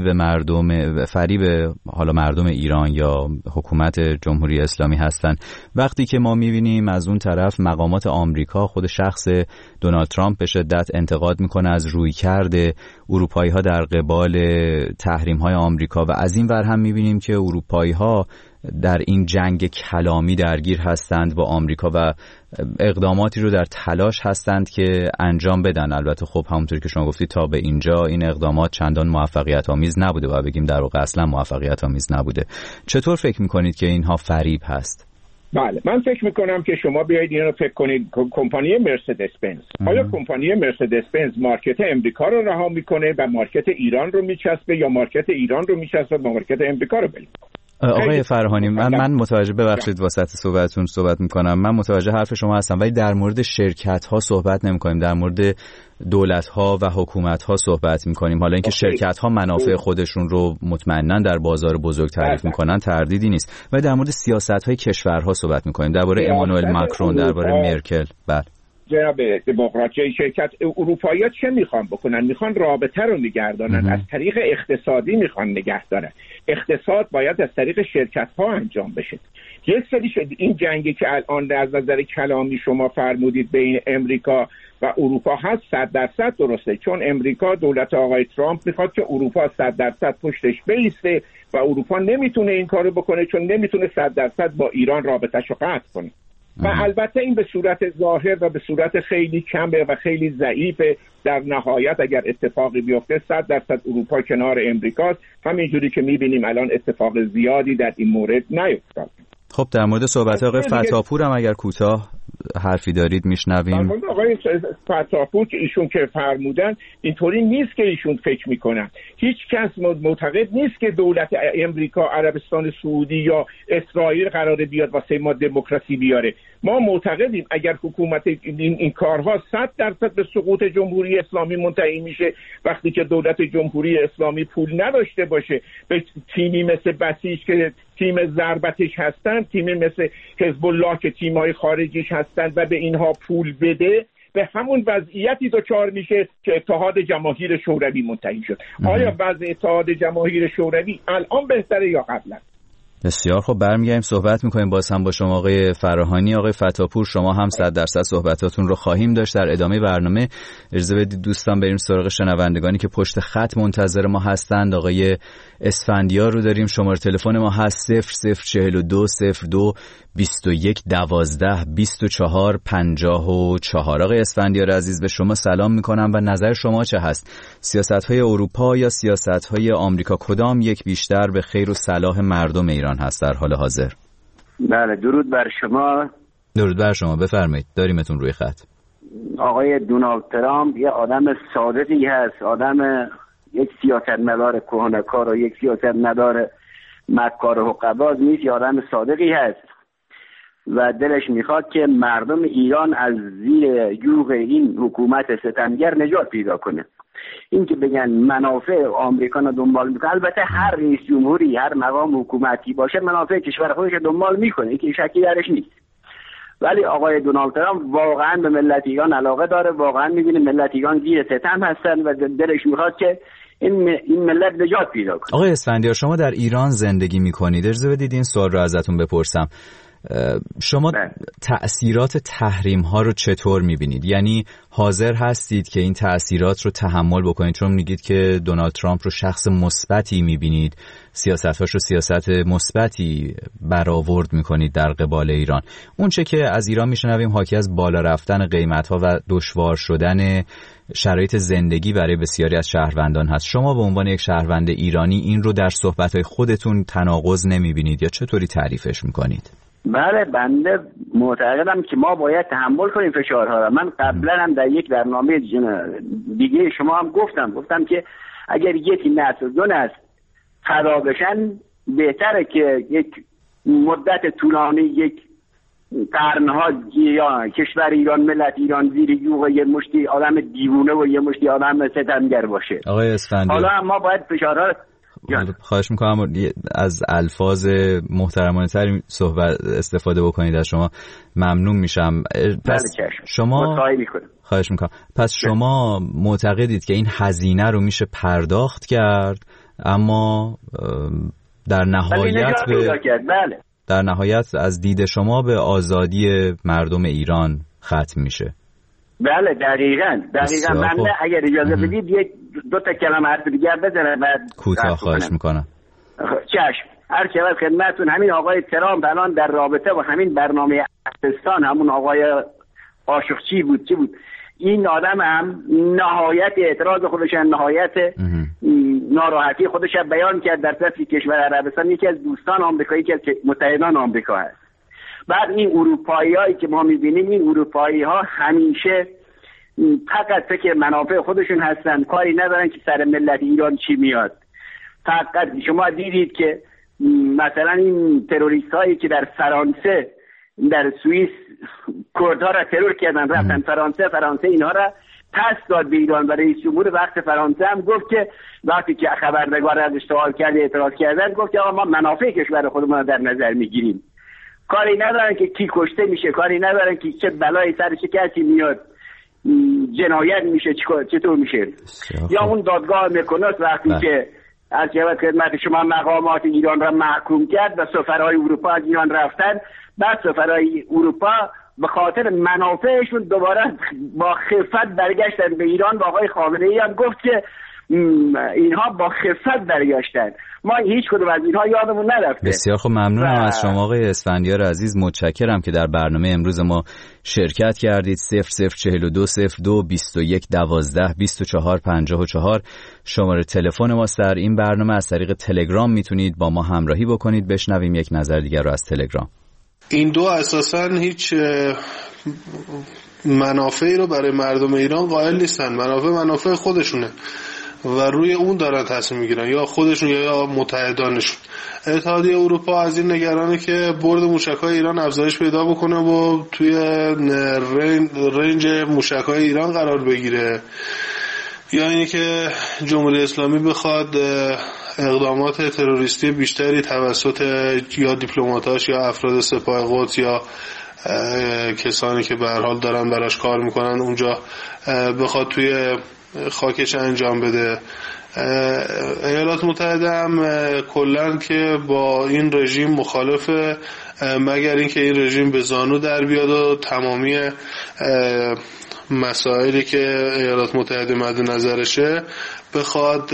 مردم ایران یا حکومت جمهوری اسلامی هستن، وقتی که ما میبینیم از اون طرف مقامات آمریکا خود شخص دونالد ترامپ به شدت انتقاد میکنه از رویکرد اروپایی ها در قبال تحریم های آمریکا و از این ور هم میبینیم که اروپایی ها در این جنگ کلامی درگیر هستند با آمریکا و اقداماتی رو در تلاش هستند که انجام بدن. البته خب همونطوری که شما گفتید تا به اینجا این اقدامات چندان موفقیت آمیز نبوده و بگیم در واقع اصلا موفقیت آمیز نبوده. چطور فکر میکنید که اینها فریب هست؟ بله، من فکر میکنم که شما بیایید این رو فکر کنید. کمپانی مرسدس بنز، آیا کمپانی مرسدس بنز مارکت امریکا رو رها میکنه و مارکت ایران رو میچسبه یا مارکت ایران رو میچسبه و مارکت امریکا رو بلید؟ آقای فرهانی من متوجه، ببخشید وسط صحبتتون صحبت میکنم، من متوجه حرف شما هستم، ولی در مورد شرکت ها صحبت نمیکنیم، در مورد دولت ها و حکومت ها صحبت میکنیم. حالا اینکه شرکت ها منافع خودشون رو مطمئنا در بازار بزرگ تعریف میکنن تردیدی نیست، ولی در مورد سیاست های کشورها صحبت میکنیم، درباره امانوئل ماکرون، درباره مرکل. بله جناب دموکرات‌های شرکت اروپایی‌ها چه میخوان بکنن؟ میخوان رابطه رو نگهدارن، از طریق اقتصادی میخوان نگه دارن. اقتصاد باید از طریق شرکت‌ها انجام بشه. یک سری این جنگی که الان از نظر کلامی شما فرمودید بین امریکا و اروپا هست 100% درسته، چون امریکا دولت آقای ترامپ میخواد که اروپا 100% پشتش بیسته و اروپا نمیتونه این کارو بکنه چون نمیتونه 100% با ایران رابطه‌شو قطع کنه. و البته این به صورت ظاهر و به صورت خیلی کمه و خیلی ضعیفه. در نهایت اگر اتفاقی بیفته 100% اروپا کنار امریکاست، همینجوری که میبینیم الان اتفاق زیادی در این مورد نیفتاد. خب در مورد صحبت آقای فتاپور هم اگر کوتاه حرفی دارید میشنویم. در مورد آقای فتاپور که ایشون که فرمودن، اینطوری نیست که ایشون فکر میکنن. هیچ کس معتقد نیست که دولت امریکا، عربستان سعودی یا اسرائیل قراره بیاد واسه ما دموکراسی بیاره. ما معتقدیم اگر حکومت این کارها 100% به سقوط جمهوری اسلامی منتهی میشه، وقتی که دولت جمهوری اسلامی پول نداشته باشه، به تیمی مثل بسیج که تیم ضربتش هستن، تیمی مثل حزب الله که تیم‌های خارجیش هستن و به اینها پول بده، به همون وضعیتی دچار میشه که اتحاد جماهیر شوروی منتهی شد. آیا وضع اتحاد جماهیر شوروی الان بهتره یا قبلا؟ بسیار خب، برمیگردیم صحبت میکنیم باز هم با شما آقای فراهانی. آقای فتاپور شما هم 100% صحبتاتون رو خواهیم داشت در ادامه برنامه. اجازه بدید دوستان بریم سراغ شنوندگانی که پشت خط منتظر ما هستند. آقای اسفندیار رو داریم، شماره تلفن ما هست 0042 02 21 12 24 54. آقای اسفندیار عزیز به شما سلام میکنم و نظر شما چه هست؟ سیاست‌های اروپا یا سیاست‌های آمریکا، کدام یک بیشتر به خیر و صلاح مردم ایران هست در حال حاضر؟ بله، درود بر شما. درود بر شما، بفرمایید، داریمتون روی خط. آقای دونالد ترامپ یه آدم صادقی هست، آدم یک سیاستمدار کهنه‌کار و یک سیاستمدار مکار و حقه‌باز نیست، یه آدم صادقی هست و دلش میخواد که مردم ایران از زیر یوغ این حکومت ستمگر نجات پیدا کنه. این که بگن منافع آمریکا رو دنبال میکنه، البته هر رئیس جمهوری، هر مقام حکومتی باشه منافع کشور خودش رو دنبال میکنه، این که شکی درش نیست. ولی آقای دونالد ترامپ واقعا به ملت ایران علاقه داره، واقعا میبینه ملت ایران زیر ستم هستن و دلش میخواد که این ملت نجات پیدا کنه. آقای اسفندیار شما در ایران زندگی میکنید، اجازه بدید این سوال رو ازتون بپرسم. شما تأثیرات تحریم ها رو چطور میبینید؟ یعنی حاضر هستید که این تأثیرات رو تحمل بکنید؟ چون میگید که دونالد ترامپ رو شخص مثبتی میبینید، سیاستاش رو سیاست مثبتی برآورد میکنید در قبال ایران. اون چه که از ایران میشنویم حاکی از بالا رفتن قیمت ها و دشوار شدن شرایط زندگی برای بسیاری از شهروندان هست. شما به عنوان یک شهروند ایرانی این رو در صحبت‌های خودتون تناقض نمیبینید یا چطوری تعریفش میکنید؟ بله، بنده معتقدم که ما باید تحمل کنیم فشارها را. من قبلا هم در یک برنامه دیگه شما هم گفتم که اگر یکی نسل دو نسل فدا بشن بهتره که یک مدت طولانی، یک قرنها یا کشور ایران، ملت ایران زیر یوغ یه مشتی آدم دیوونه و یه مشتی آدم ستمگر باشه. آقای اسفندیار حالا ما باید فشارها خواهش میکنم از الفاظ محترمانه تری استفاده بکنید از شما. ممنون میشم. پس شما خواهش میکنم. پس شما معتقدید که این هزینه رو میشه پرداخت کرد، اما در نهایت از دید شما به آزادی مردم ایران ختم میشه. بله دقیقاً. من اگر اجازه بدید یک دو تا کلمه حرف دیگر بزنم بعد کوتاه خواهش میکنم. چشم. هر چه خدمتتون، همین آقای ترامپ الان در رابطه با همین برنامه افغانستان، همون آقای قاشقچی بود چی بود، این آدم هم نهایت اعتراض خودش، نهایت ناراحتی خودش بیان کرد در سطح کشور عربستان. یکی از دوستان آمریکایی که متحدان آمریکا هست. بعد این اروپاییایی که ما می‌بینیم، این اروپایی‌ها همیشه فقط فکر منافع خودشون هستن، کاری ندارن که سر ملت ایران چی میاد. فقط شما دیدید که مثلا این تروریست‌هایی که در فرانسه، در سوئیس کردها را ترور کردن، رفتن فرانسه اینها را پس داد به ایران و رئیس جمهور وقت فرانسه هم گفت که وقتی که خبرنگار ازش سوال کرد اعتراض کردن، گفت که آقا ما منافع کشور خودمون رو در نظر میگیریم، کاری ندارن که کی کشته میشه، کاری ندارن که چه بلایی سر چه کسی میاد، جنایت میشه چطور میشه. یا اون دادگاه میکنوس وقتی که از جهت خدمت شما مقامات ایران را محکوم کرد و سفرهای اروپا از ایران رفتن، بعد سفرهای اروپا به خاطر منافعشون دوباره با خفت برگشتن به ایران و آقای خامنه‌ای هم گفت که اینها با خفت برگشتن. ما هیچ کدوم از اینها یادمون نرفته. بسیار خوب، ممنونم از شما آقای اسفندیار عزیز. متشکرم که در برنامه امروز ما شرکت کردید. 0042 02 21 12 24 54 شماره تلفن ماست در این برنامه. از طریق تلگرام میتونید با ما همراهی بکنید. بشنویم یک نظر دیگر رو از تلگرام. این دو اساساً هیچ منافعی رو برای مردم ایران قائل نیستن. منافع خودشونه و روی اون دارن تصمیم میگیرن، یا خودشون یا متحدانشون. اتحادیه اروپا از این نگرانه که برد موشک‌های ایران افزایش پیدا بکنه و توی رنج موشک‌های ایران قرار بگیره، یا اینی که جمهوری اسلامی بخواد اقدامات تروریستی بیشتری توسط یا دیپلماتاش یا افراد سپاه قدس یا کسانی که به هر حال دارن براش کار میکنن اونجا بخواد توی خاکش انجام بده. ایالات متحده هم کلاً که با این رژیم مخالفه، مگر اینکه این رژیم به زانو در بیاد و تمامی مسائلی که ایالات متحده مد نظرشه بخواد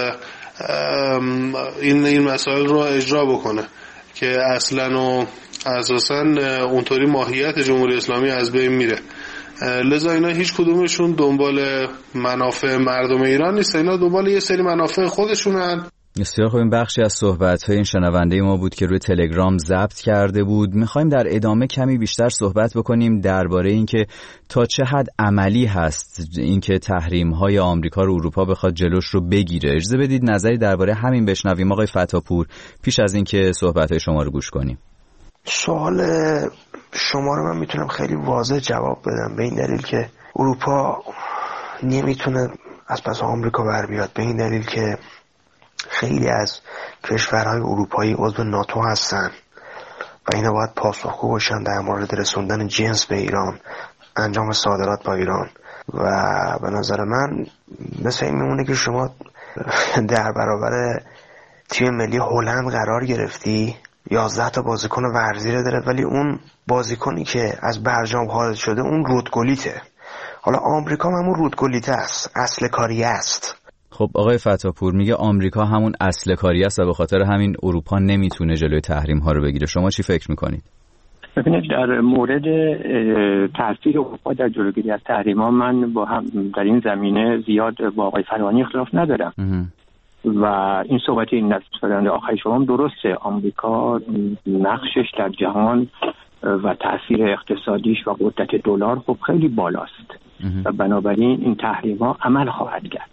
این مسائل رو اجرا بکنه که اصلاً و اساساً اونطوری ماهیت جمهوری اسلامی از بین میره. لذا اینا هیچ کدومشون دنبال منافع مردم ایران نیست، اینا دنبال یه سری منافع خودشونن. بسیار خوب، این بخشی از صحبت‌های این شنونده ما بود که روی تلگرام ضبط کرده بود. می‌خوایم در ادامه کمی بیشتر صحبت بکنیم درباره اینکه تا چه حد عملی هست اینکه تحریم‌های آمریکا رو اروپا بخواد جلوش رو بگیره. اجازه بدید نظری درباره همین بشنویم آقای فتاپور پیش از اینکه صحبت‌های شما رو گوش کنیم. سوال شما رو من میتونم خیلی واضح جواب بدم، به این دلیل که اروپا نمیتونه از پس آمریکا بر بیاد، به این دلیل که خیلی از کشورهای اروپایی عضو ناتو هستن و اینا باید پاسخگو باشن در مورد رسوندن جنس به ایران، انجام صادرات با ایران. و به نظر من مثل این میمونه که شما در برابر تیم ملی هلند قرار گرفتی، 11 تا بازیکن ورزی رو داره، ولی اون بازیکنی که از برجام خارج شده اون رودگلیته. حالا آمریکا هم همون رودگلیته است، اصل کاری است. خب آقای فتاپور میگه آمریکا همون اصل کاری است و به خاطر همین اروپا نمیتونه جلوی تحریم ها رو بگیره. شما چی فکر میکنید؟ ببینید در مورد تاثیر اروپا در جلوگیری از تحریم ها من با هم در این زمینه زیاد با آقای فرانی اختلاف ندارم و این صحبتی نسبت آخر شما هم درسته. آمریکا نقشش در جهان و تاثیر اقتصادیش و قدرت دلار خب خیلی بالاست و بنابراین این تحریم ها عمل خواهد کرد.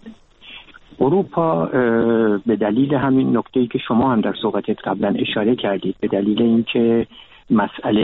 اروپا به دلیل همین نکته‌ای که شما هم در صحبتت قبلا اشاره کردید، به دلیل اینکه مسئله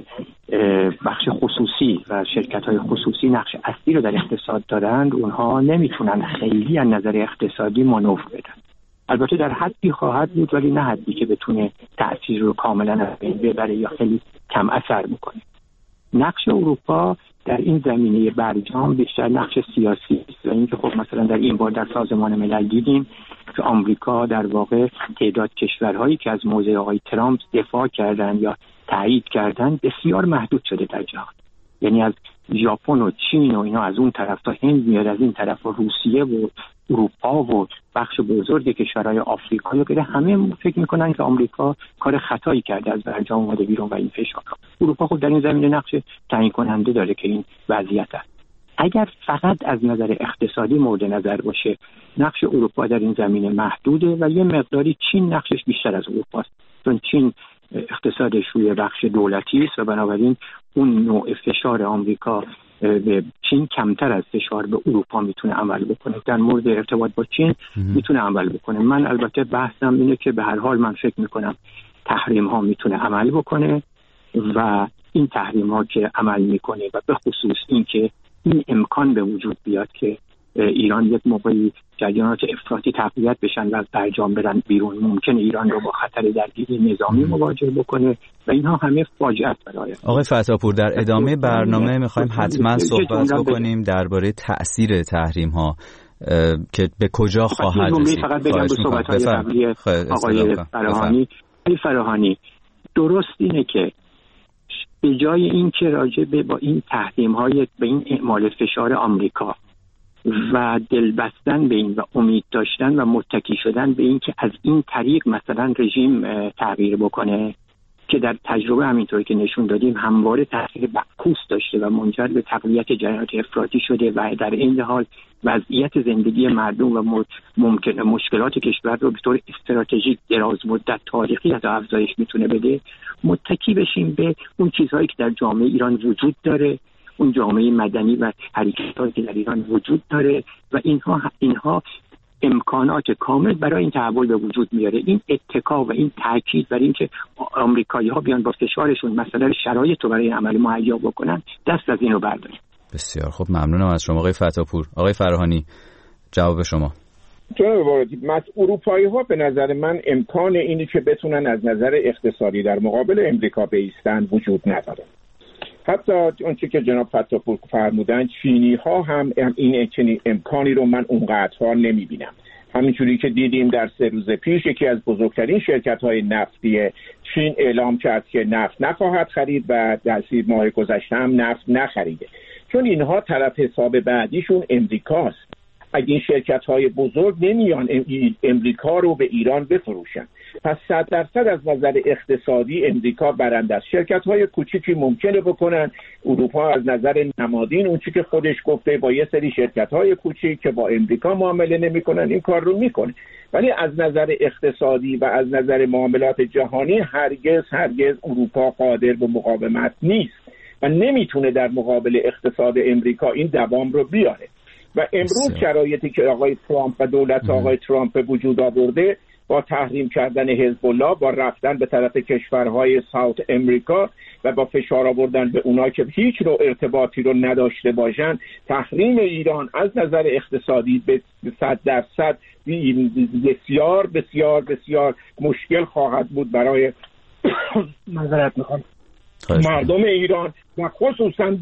بخش خصوصی و شرکت‌های خصوصی نقش اصلی رو در اقتصاد دارند، اونها نمیتونن خیلی از نظر اقتصادی مانور بدن. البته در حدی خواهد بود ولی نه حدی که بتونه تأثیر رو کاملا از بین ببره یا خیلی کم اثر بکنه. نقش اروپا در این زمینه برجام بیشتر نقش سیاسی است و اینکه خب مثلا در این بار در سازمان ملل دیدیم که آمریکا در واقع تعداد کشورهایی که از موضع آقای ترامپ دفاع کردن یا تایید کردن بسیار محدود شده در جهان. یعنی از ژاپن و چین و اینا از اون طرف تا هند میاد، از این طرف و روسیه و اروپا و بخش بزرگ کشورهای آفریقا یا غیره، همه فکر میکنن که آمریکا کار خطایی کرده از برجام اومده بیرون و این فشارها. اروپا خود در این زمینه نقش تعیین کننده داره که این وضعیت هست. اگر فقط از نظر اقتصادی مورد نظر باشه نقش اروپا در این زمینه محدوده و یه مقداری چین نقشش بیشتر از اروپا است، چون چین اقتصادش روی بخش دولتی است و بنابراین اون نوع فشار آمریکا به چین کمتر از فشار به اروپا میتونه عمل بکنه. در مورد ارتباط با چین میتونه عمل بکنه. من البته بحثم اینه که به هر حال من فکر میکنم تحریم ها میتونه عمل بکنه و این تحریم ها که عمل میکنه و به خصوص این که این امکان به وجود بیاد که ایران یک موقعی جریانات افراطی تقویت بشن و از برجام برن بیرون، ممکنه ایران رو با خطر درگیری نظامی مواجه بکنه و اینها همه فاجعه برای آقای فتاپور. در ادامه برنامه میخوایم حتما صحبت بکنیم درباره تأثیر تحریم ها که به کجا خواهد رسید. فقط بگم به صحبت‌های قبلی آقای فراهانی درست اینه که به جای این که راجع به با این تحریم‌های به این اعمال فشار آمریکا و دل بستن به این و امید داشتن و متکی شدن به این که از این طریق مثلا رژیم تغییر بکنه که در تجربه همینطور که نشون دادیم همواره تاثیر معکوس داشته و منجر به تقویت جریانات افراطی شده و در این حال وضعیت زندگی مردم و ممکنه مشکلات کشور رو به طور استراتژیک دراز مدت تاریخی از افزایش میتونه بده، متکی بشیم به اون چیزهایی که در جامعه ایران وجود داره، اون جامعه مدنی و حرکاتی که در ایران وجود داره و اینها امکانات کامل برای این تحول به وجود میاره. این اتکا و این تاکید بر این که آمریکایی‌ها بیان با فشارشون مثلا شرایط رو برای عمل مهیا بکنن دست از اینو بردارن. بسیار خوب، ممنونم از شما آقای فتاپور. آقای فراهانی جواب شما. اروپایی‌ها به نظر من امکان اینی که بتونن از نظر اقتصادی در مقابل امریکا بایستن وجود نداره. حتی اونچه که جناب فتاپور فرمودن چینی‌ها هم این چنین امکانی رو من اونقدرها نمی‌بینم. همینجوری که دیدیم در 3 روز پیش یکی از بزرگترین شرکت‌های نفتی چین اعلام کرد که نفت نخواهد خرید و در 3 ماه گذشته هم نفت نخریده، چون اینها طرف حساب بعدیشون امریکاست. اگه این شرکت‌های بزرگ نمیان امریکا رو به ایران بفروشن، پس 100% از نظر اقتصادی امریکا برنده است. شرکت‌های کوچیکی ممکنه بکنن، اروپا از نظر نمادین اون چیزی که خودش گفته با یه سری شرکت‌های کوچیک که با امریکا معامله نمی‌کنن این کار رو می‌کنه، ولی از نظر اقتصادی و از نظر معاملات جهانی هرگز اروپا قادر به مقاومت نیست و نمیتونه در مقابل اقتصاد امریکا این دوام رو بیاره. و امروز شرایطی که آقای ترامپ و دولت آقای ترامپ به وجود آورده با تحریم کردن حزب الله، با رفتن به طرف کشورهای ساوت امریکا و با فشار آوردن به اونا که هیچ نوع ارتباطی رو نداشته باشن، تحریم ایران از نظر اقتصادی به 100% بسیار بسیار بسیار مشکل خواهد بود برای مردم ایران و خصوصا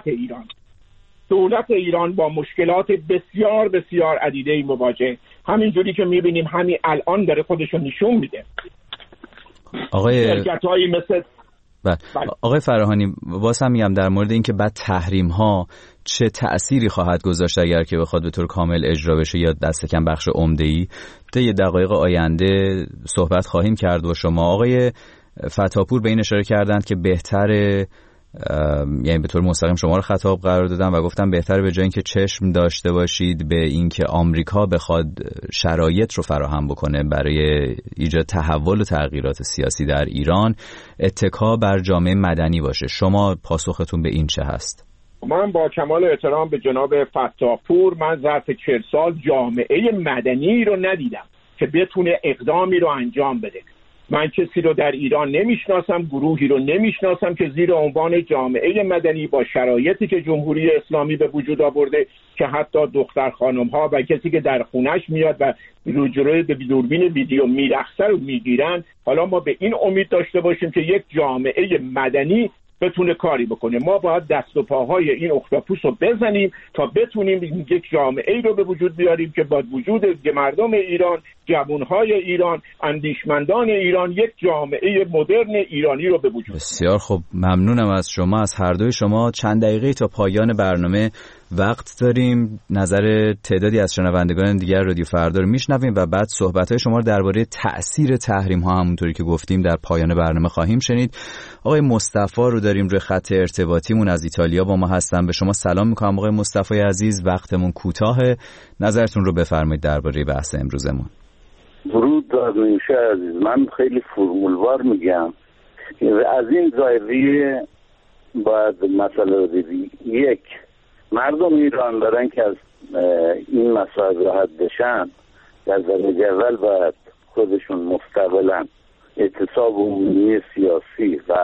دولت ایران با مشکلات بسیار بسیار عدیده‌ای مواجه. همینجوری که می‌بینیم همین الان داره خودشو نشون میده. شرکت‌هایی مثل آقای فراهانی باز هم میگم در مورد اینکه بعد تحریم ها چه تأثیری خواهد گذاشت اگر که بخواد به طور کامل اجرا بشه یا دست کم بخش عمده‌ای، طی دقایق آینده صحبت خواهیم کرد و شما آقای فتاپور به این اشاره کردند که بهتره، یعنی به طور مستقیم شما رو خطاب قرار دادم و گفتم بهتره به جای اینکه چشم داشته باشید به اینکه آمریکا بخواد شرایط رو فراهم بکنه برای ایجاد تحول و تغییرات سیاسی در ایران، اتکا بر جامعه مدنی باشه. شما پاسختون به این چه هست؟ من با کمال احترام به جناب فتاپور، من ظرف 40 سال جامعه مدنی رو ندیدم که بتونه اقدامی رو انجام بده. من کسی رو در ایران نمیشناسم، گروهی رو نمیشناسم که زیر عنوان جامعه مدنی با شرایطی که جمهوری اسلامی به وجود آورده که حتی دختر خانم ها و کسی که در خونش میاد و جلوی به دوربین ویدیو میرقصه رو میگیرن، حالا ما به این امید داشته باشیم که یک جامعه مدنی بتونه کاری بکنه. ما باید دست و پاهای این اختاپوس رو بزنیم تا بتونیم یک جامعه رو به وجود بیاریم که با وجود مردم ایران، جوانهای ایران، اندیشمندان ایران، یک جامعه مدرن ایرانی رو به وجود. بسیار خوب، ممنونم از شما، از هر دوی شما. چند دقیقه تا پایان برنامه وقت داریم. نظر تعدادی از شنوندگان دیگر رادیو فردا رو میشنویم و بعد صحبت‌های شما رو درباره تأثیر تحریم ها همونطوری که گفتیم در پایان برنامه خواهیم شنید. آقای مصطفی رو داریم روی خط ارتباطیمون از ایتالیا با ما هستن. به شما سلام میکنم آقای مصطفی عزیز، وقتمون کوتاهه، نظرتون رو بفرمایید درباره بحث امروزمون. درود بر نیوشه عزیز، من خیلی فرمولوار میگم. از این زاویه باید مسئله رو دیدی. یک، مردم ایران برن که از این مسائل راحت بشن، در درجه اول باید خودشون مستقلاً اعتصاب عمومی سیاسی و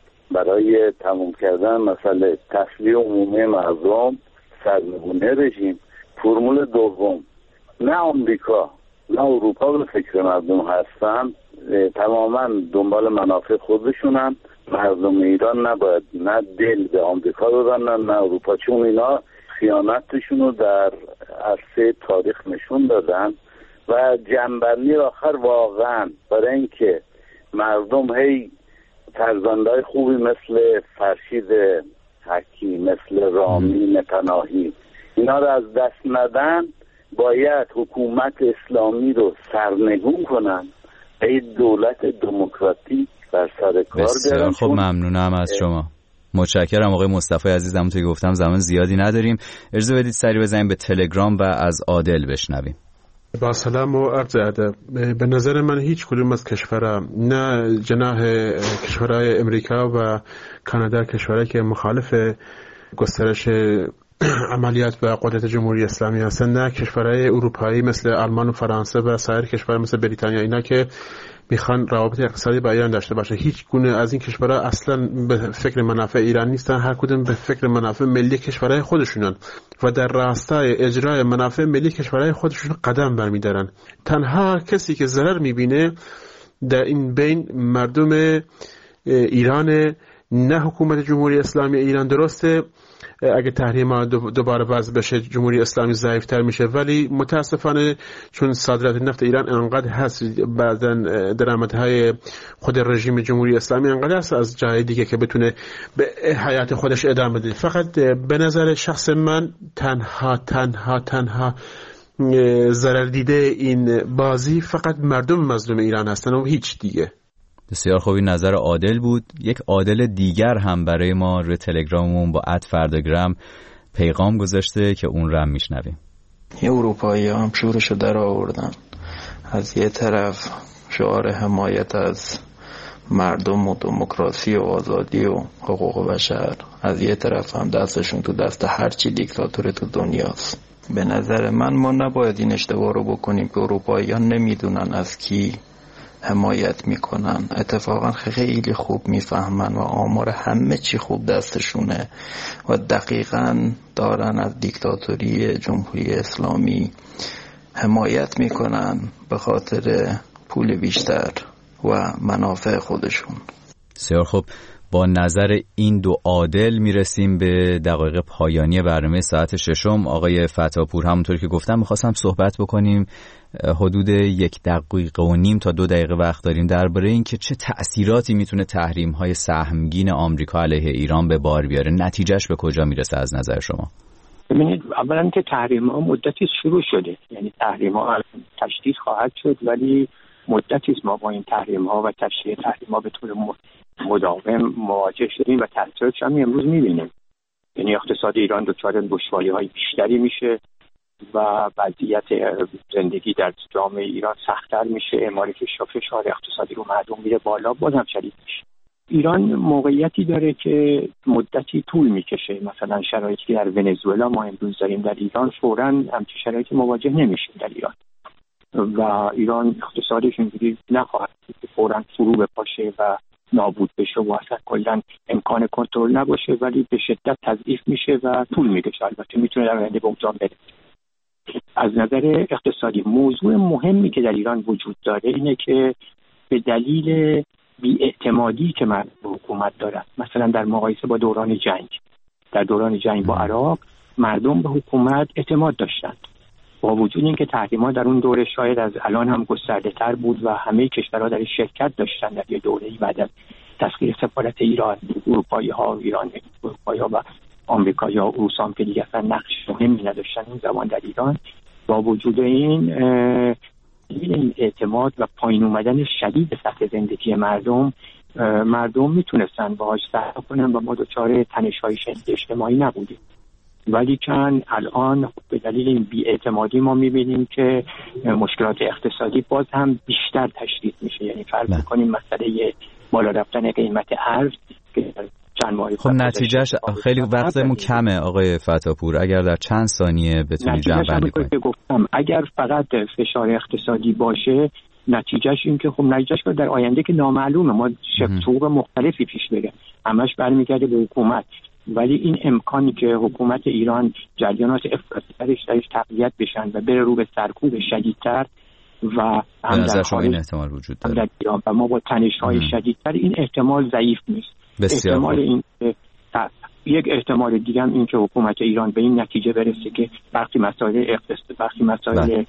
برای تموم کردن مسئله تسلیح عمومی مردم سرنگونی رژیم. فرمول دوم، نه آمریکا نه اروپا به فکر مردم هستن، تماما دنبال منافع خودشونن. مردم ایران نباید نه دل به آمریکا ببندن نه اروپا، چون اینا خیانتشون رو در عرصه تاریخ نشون دادن. و جنبندی آخر واقعا برای اینکه مردم هی فرزندای خوبی مثل فرشید حکی، مثل رامی پناهی، اینا رو از دست ندن، باید حکومت اسلامی رو سرنگون کنن، این دولت دموکراتیک بر سر کار بیارن. خب ممنونم از شما، متشکرم آقای مصطفی عزیز. همونطور که گفتم زمان زیادی نداریم، اجازه بدید سری بزنیم به تلگرام و از عادل بشنویم. با سلام و عرض ادب. به نظر من هیچ کدوم از کشورها، نه جناح کشورهای امریکا و کانادا، کشورهایی که مخالف گسترش عملیات و قدرت جمهوری اسلامی هستن، نه کشورهای اروپایی مثل آلمان و فرانسه و سایر کشورها مثل بریتانیا، اینا که میخوان روابط اقتصادی با ایران داشته باشه، هیچ گونه از این کشورها اصلا به فکر منافع ایران نیستن. هر کدوم به فکر منافع ملی کشورهای خودشونن و در راستای اجرای منافع ملی کشورهای خودشون قدم برمیدارن. تنها کسی که ضرر میبینه در این بین مردم ایران، نه حکومت جمهوری اسلامی ایران. درسته اگه تحریم دوباره وضع بشه جمهوری اسلامی ضعیفتر میشه، ولی متاسفانه چون صادرات نفت ایران انقدر هست، بعدن درآمدهای خود رژیم جمهوری اسلامی انقدر هست از جای دیگه که بتونه به حیات خودش ادامه بده. فقط به نظر شخص من تنها ضرر دیده این بازی فقط مردم مظلوم ایران هستن و هیچ دیگه. بسیار خوبی، نظر عادل بود. یک عادل دیگر هم برای ما روی تلگراممون با @فرداگرام پیغام گذاشته که اون رو هم میشنویم. یه اروپایی هم شورشو در آوردن، از یه طرف شعار حمایت از مردم و دموکراسی و آزادی و حقوق بشر، از یه طرف هم دستشون تو دست هرچی دیکتاتور تو دنیاست. به نظر من ما نباید این اشتباه رو بکنیم که اروپاییان نمیدونن از کی حمایت میکنن. اتفاقا خیلی خوب میفهمن و آمار همه چی خوب دستشونه و دقیقاً دارن از دیکتاتوری جمهوری اسلامی حمایت میکنن به خاطر پول بیشتر و منافع خودشون. بسیار خوب، با نظر این دو عادل میرسیم به دقایق پایانی برنامه ساعت ششم. آقای فتاپور، همونطور که گفتم میخواستم صحبت بکنیم، حدود 1 دقیقه و نیم تا 2 دقیقه وقت داریم، درباره این که چه تأثیراتی میتونه تحریم‌های سهمگین آمریکا علیه ایران به بار بیاره. نتیجهش به کجا میرسه از نظر شما؟ ببینید، اولا که تحریم‌ها مدتی شروع شده، یعنی تحریم‌ها تشدید خواهد شد، ولی مدتی است ما با این تحریم‌ها و تشدید تحریم‌ها به طور مداوم مواجه شدیم و تأثیرش هم امروز می‌بینیم. یعنی اقتصاد ایران دچار دشواری‌های بیشتری میشه و وضعیت زندگی در جامعه ایران سخت‌تر میشه، اعماری که فشار اقتصادی رو مردم میره بالا، بازم شدید میشه. ایران موقعیتی داره که مدتی طول میکشه. مثلا شرایطی که در ونزوئلا ما امروز داریم در ایران فوراً همچین شرایطی مواجه نمیشیم در ایران. و ایران اقتصادش اینجوری نخواهد که فوراً فرو بپاشه و نابود بشه و اصلا کلا امکان کنترل نباشه، ولی به شدت تضعیف میشه و طول میکشه. البته میتونه در آینده به اونجا برسه. از نظر اقتصادی موضوع مهمی که در ایران وجود داره اینه که به دلیل بی‌اعتمادی که مردم به حکومت دارن، مثلا در مقایسه با دوران جنگ با عراق، مردم به حکومت اعتماد داشتند با وجود اینکه تحریمات در اون دوره شاید از الان هم گسترده تر بود و همه کشورها در شرکت داشتن در یه دوره‌ای بعد از تسخیر سفارت ایران. اروپایی‌ها و آمریکایی‌ها و روس هم که دیگه اصلا نقش مهمی نداشتن اون زمان در ایران. با وجود این اعتماد و پایین اومدن شدید سطح زندگی مردم میتونستن باهاش سعی کنن و ما دچار تنش‌های شدید اجتماعی نبودیم. ولی کن الان به دلیل این بی‌اعتمادی ما می‌بینیم که مشکلات اقتصادی باز هم بیشتر تشدید میشه. یعنی فرض کنیم مسئله بالا رفتن قیمت ارز که چند ماهی خب نتیجهش خیلی وقتمون کمه آقای فتاپور، اگر در چند ثانیه بتونید جمع‌بندی کنید. گفتم اگر فقط فشار اقتصادی باشه نتیجهش این که خب نتیجهش در آینده که نامعلومه، ما شبطوق مختلفی پیش بره، همش برمیگرده به حکومت. ولی این امکانی که حکومت ایران جریانات افراطی درش تقویت بشن و بره رو به سرکوب شدیدتر و هم در خارج این احتمال وجود داره در ایران و ما با تنش‌های شدیدتر، این احتمال ضعیف نیست. احتمال این یک احتمال دیگه هم این که حکومت ایران به این نتیجه برسه که وقتی مسائل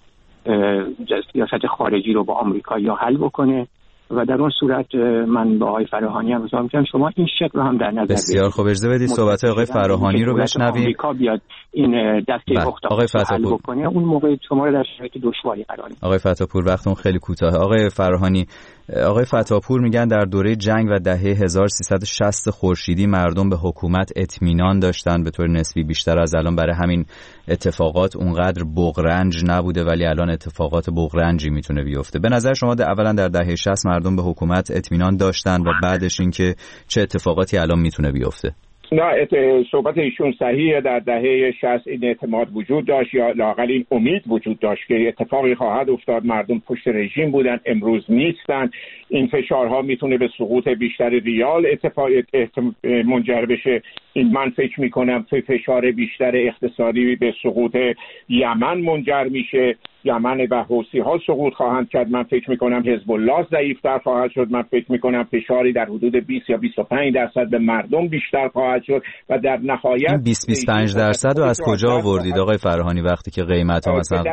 سیاست خارجی رو با آمریکا یا حل بکنه و در اون صورت من با آقای فراهانی هم مزاحم می‌شم شما این شکل رو هم در نظر بسیار خوب. اجازه بدید صحبت آقای فراهانی رو بشنویم. آمریکا بیاد این دسته آقای فتاپور بکنه اون موقع شما رو در شرایط دشواری قرار می‌دید. آقای فتاپور وقتمون خیلی کوتاهه. آقای فراهانی، آقای فتاپور میگن در دوره جنگ و دهه 1360 خورشیدی مردم به حکومت اطمینان داشتن به طور نسبی بیشتر از الان، برای همین اتفاقات اونقدر بغرنج نبوده، ولی الان اتفاقات بغرنجی میتونه بیفته. به نظر شما اولا در دهه 60 مردم به حکومت اطمینان داشتن و بعدش این که چه اتفاقاتی الان میتونه بیفته؟ نه، صحبت ایشون صحیحه. در دهه 60 این اعتماد وجود داشت یا لااقل این امید وجود داشت که اتفاقی خواهد افتاد. مردم پشت رژیم بودن، امروز نیستن. این فشارها میتونه به سقوط بیشتر ریال منجر بشه. من فکر میکنم فشار بیشتر اقتصادی به سقوط یمن منجر میشه. یمن و حوثی ها سقوط خواهند کرد. من فکر میکنم حزب الله ضعیفتر خواهد شد. من فکر میکنم فشاری در حدود 20 یا 25% به مردم بیشتر خواهد شد و در نهایت 20-25% رو از کجا آوردید آقای فراهانی وقتی که قیمت ها مثلا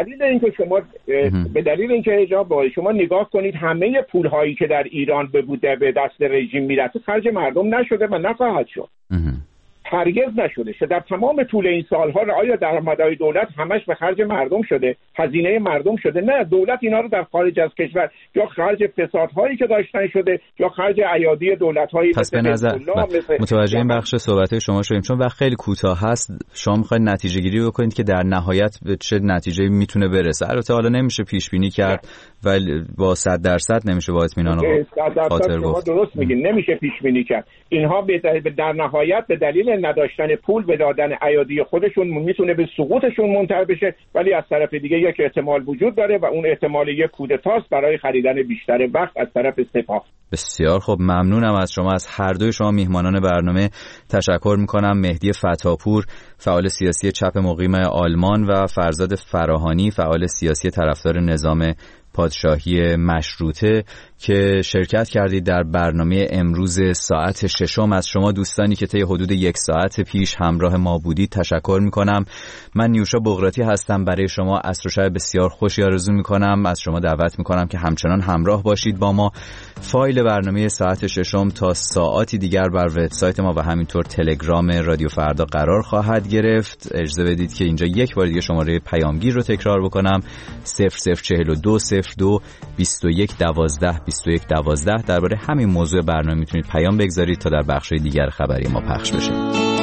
به دلیل اینکه شما نگاه کنید همه پول هایی که در ایران به دست رژیم میرسه خرج مردم نشده و نخواهد شد. هرگز نشده. در تمام طول این سالها آیا درآمدهای دولت همش به خرج مردم شده؟ هزینه مردم شده؟ نه، دولت اینا رو در خارج از کشور یا خرج فسادهایی که داشتن شده یا خرج ایادی دولت‌هایی. پس به نظر متوجه این بخش صحبت شما شدیم، چون وقت خیلی کوتاه هست. شما می‌خواید نتیجه گیری بکنید که در نهایت به چه نتیجه‌ای میتونه برسه. البته حالا نمیشه پیش بینی کرد ولی با 100% نمیشه با اطمینان خاطر گفت. درست میگین، نمیشه پیش بینی کرد. اینها در نهایت به دلیل نداشتن پول به دادن ایادی خودشون میتونه به سقوطشون منتهی بشه، ولی از طرف دیگه یک احتمال وجود داره و اون احتمال یک کودتاست برای خریدن بیشتر وقت از طرف سپاه. بسیار خب، ممنونم از شما. از هر دوی شما میهمانان برنامه تشکر میکنم. مهدی فتاپور، فعال سیاسی چپ مقیم آلمان، و فرزاد فراهانی، فعال سیاسی طرفدار نظام پادشاهی مشروطه، که شرکت کردید در برنامه امروز ساعت 6. از شما دوستانی که طی حدود 1 ساعت پیش همراه ما بودید تشکر میکنم. من نیوشا بغراتی هستم. برای شما عصر و شب بسیار خوشی آرزو میکنم. از شما دعوت میکنم که همچنان همراه باشید با ما. فایل برنامه ساعت 6 تا ساعاتی دیگر بر وبسایت ما و همینطور تلگرام رادیو فردا قرار خواهد گرفت. اجازه بدید که اینجا یک بار دیگه شماره پیامگیر رو تکرار بکنم: 0042 02 21 12 21 12. درباره همین موضوع برنامه میتونید پیام بگذارید تا در بخش‌های دیگر خبری ما پخش بشه.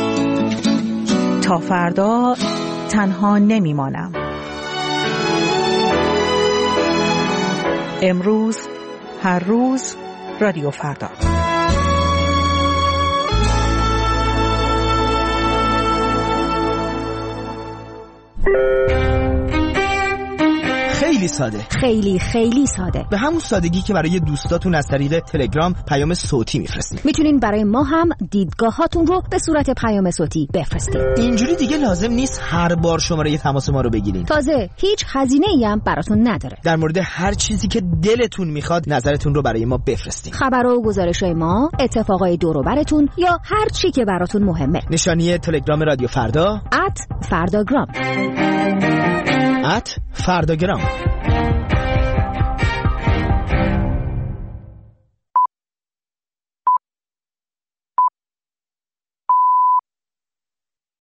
تا فردا تنها نمیمانم. امروز، هر روز، رادیو فردا. خیلی ساده، خیلی خیلی ساده، به همون سادگی که برای دوستاتون از طریق تلگرام پیام صوتی میفرستید. میتونین برای ما هم دیدگاهاتون رو به صورت پیام صوتی بفرستید. اینجوری دیگه لازم نیست هر بار شماره تماس ما رو بگیرین. تازه هیچ هزینه‌ای هم براتون نداره. در مورد هر چیزی که دلتون میخواد نظرتون رو برای ما بفرستین. خبرها و گزارش‌های ما، اتفاقای دور و براتون یا هر چی که براتون مهمه. نشانی تلگرام رادیو فردا @فرداگرام. @فرداگرام.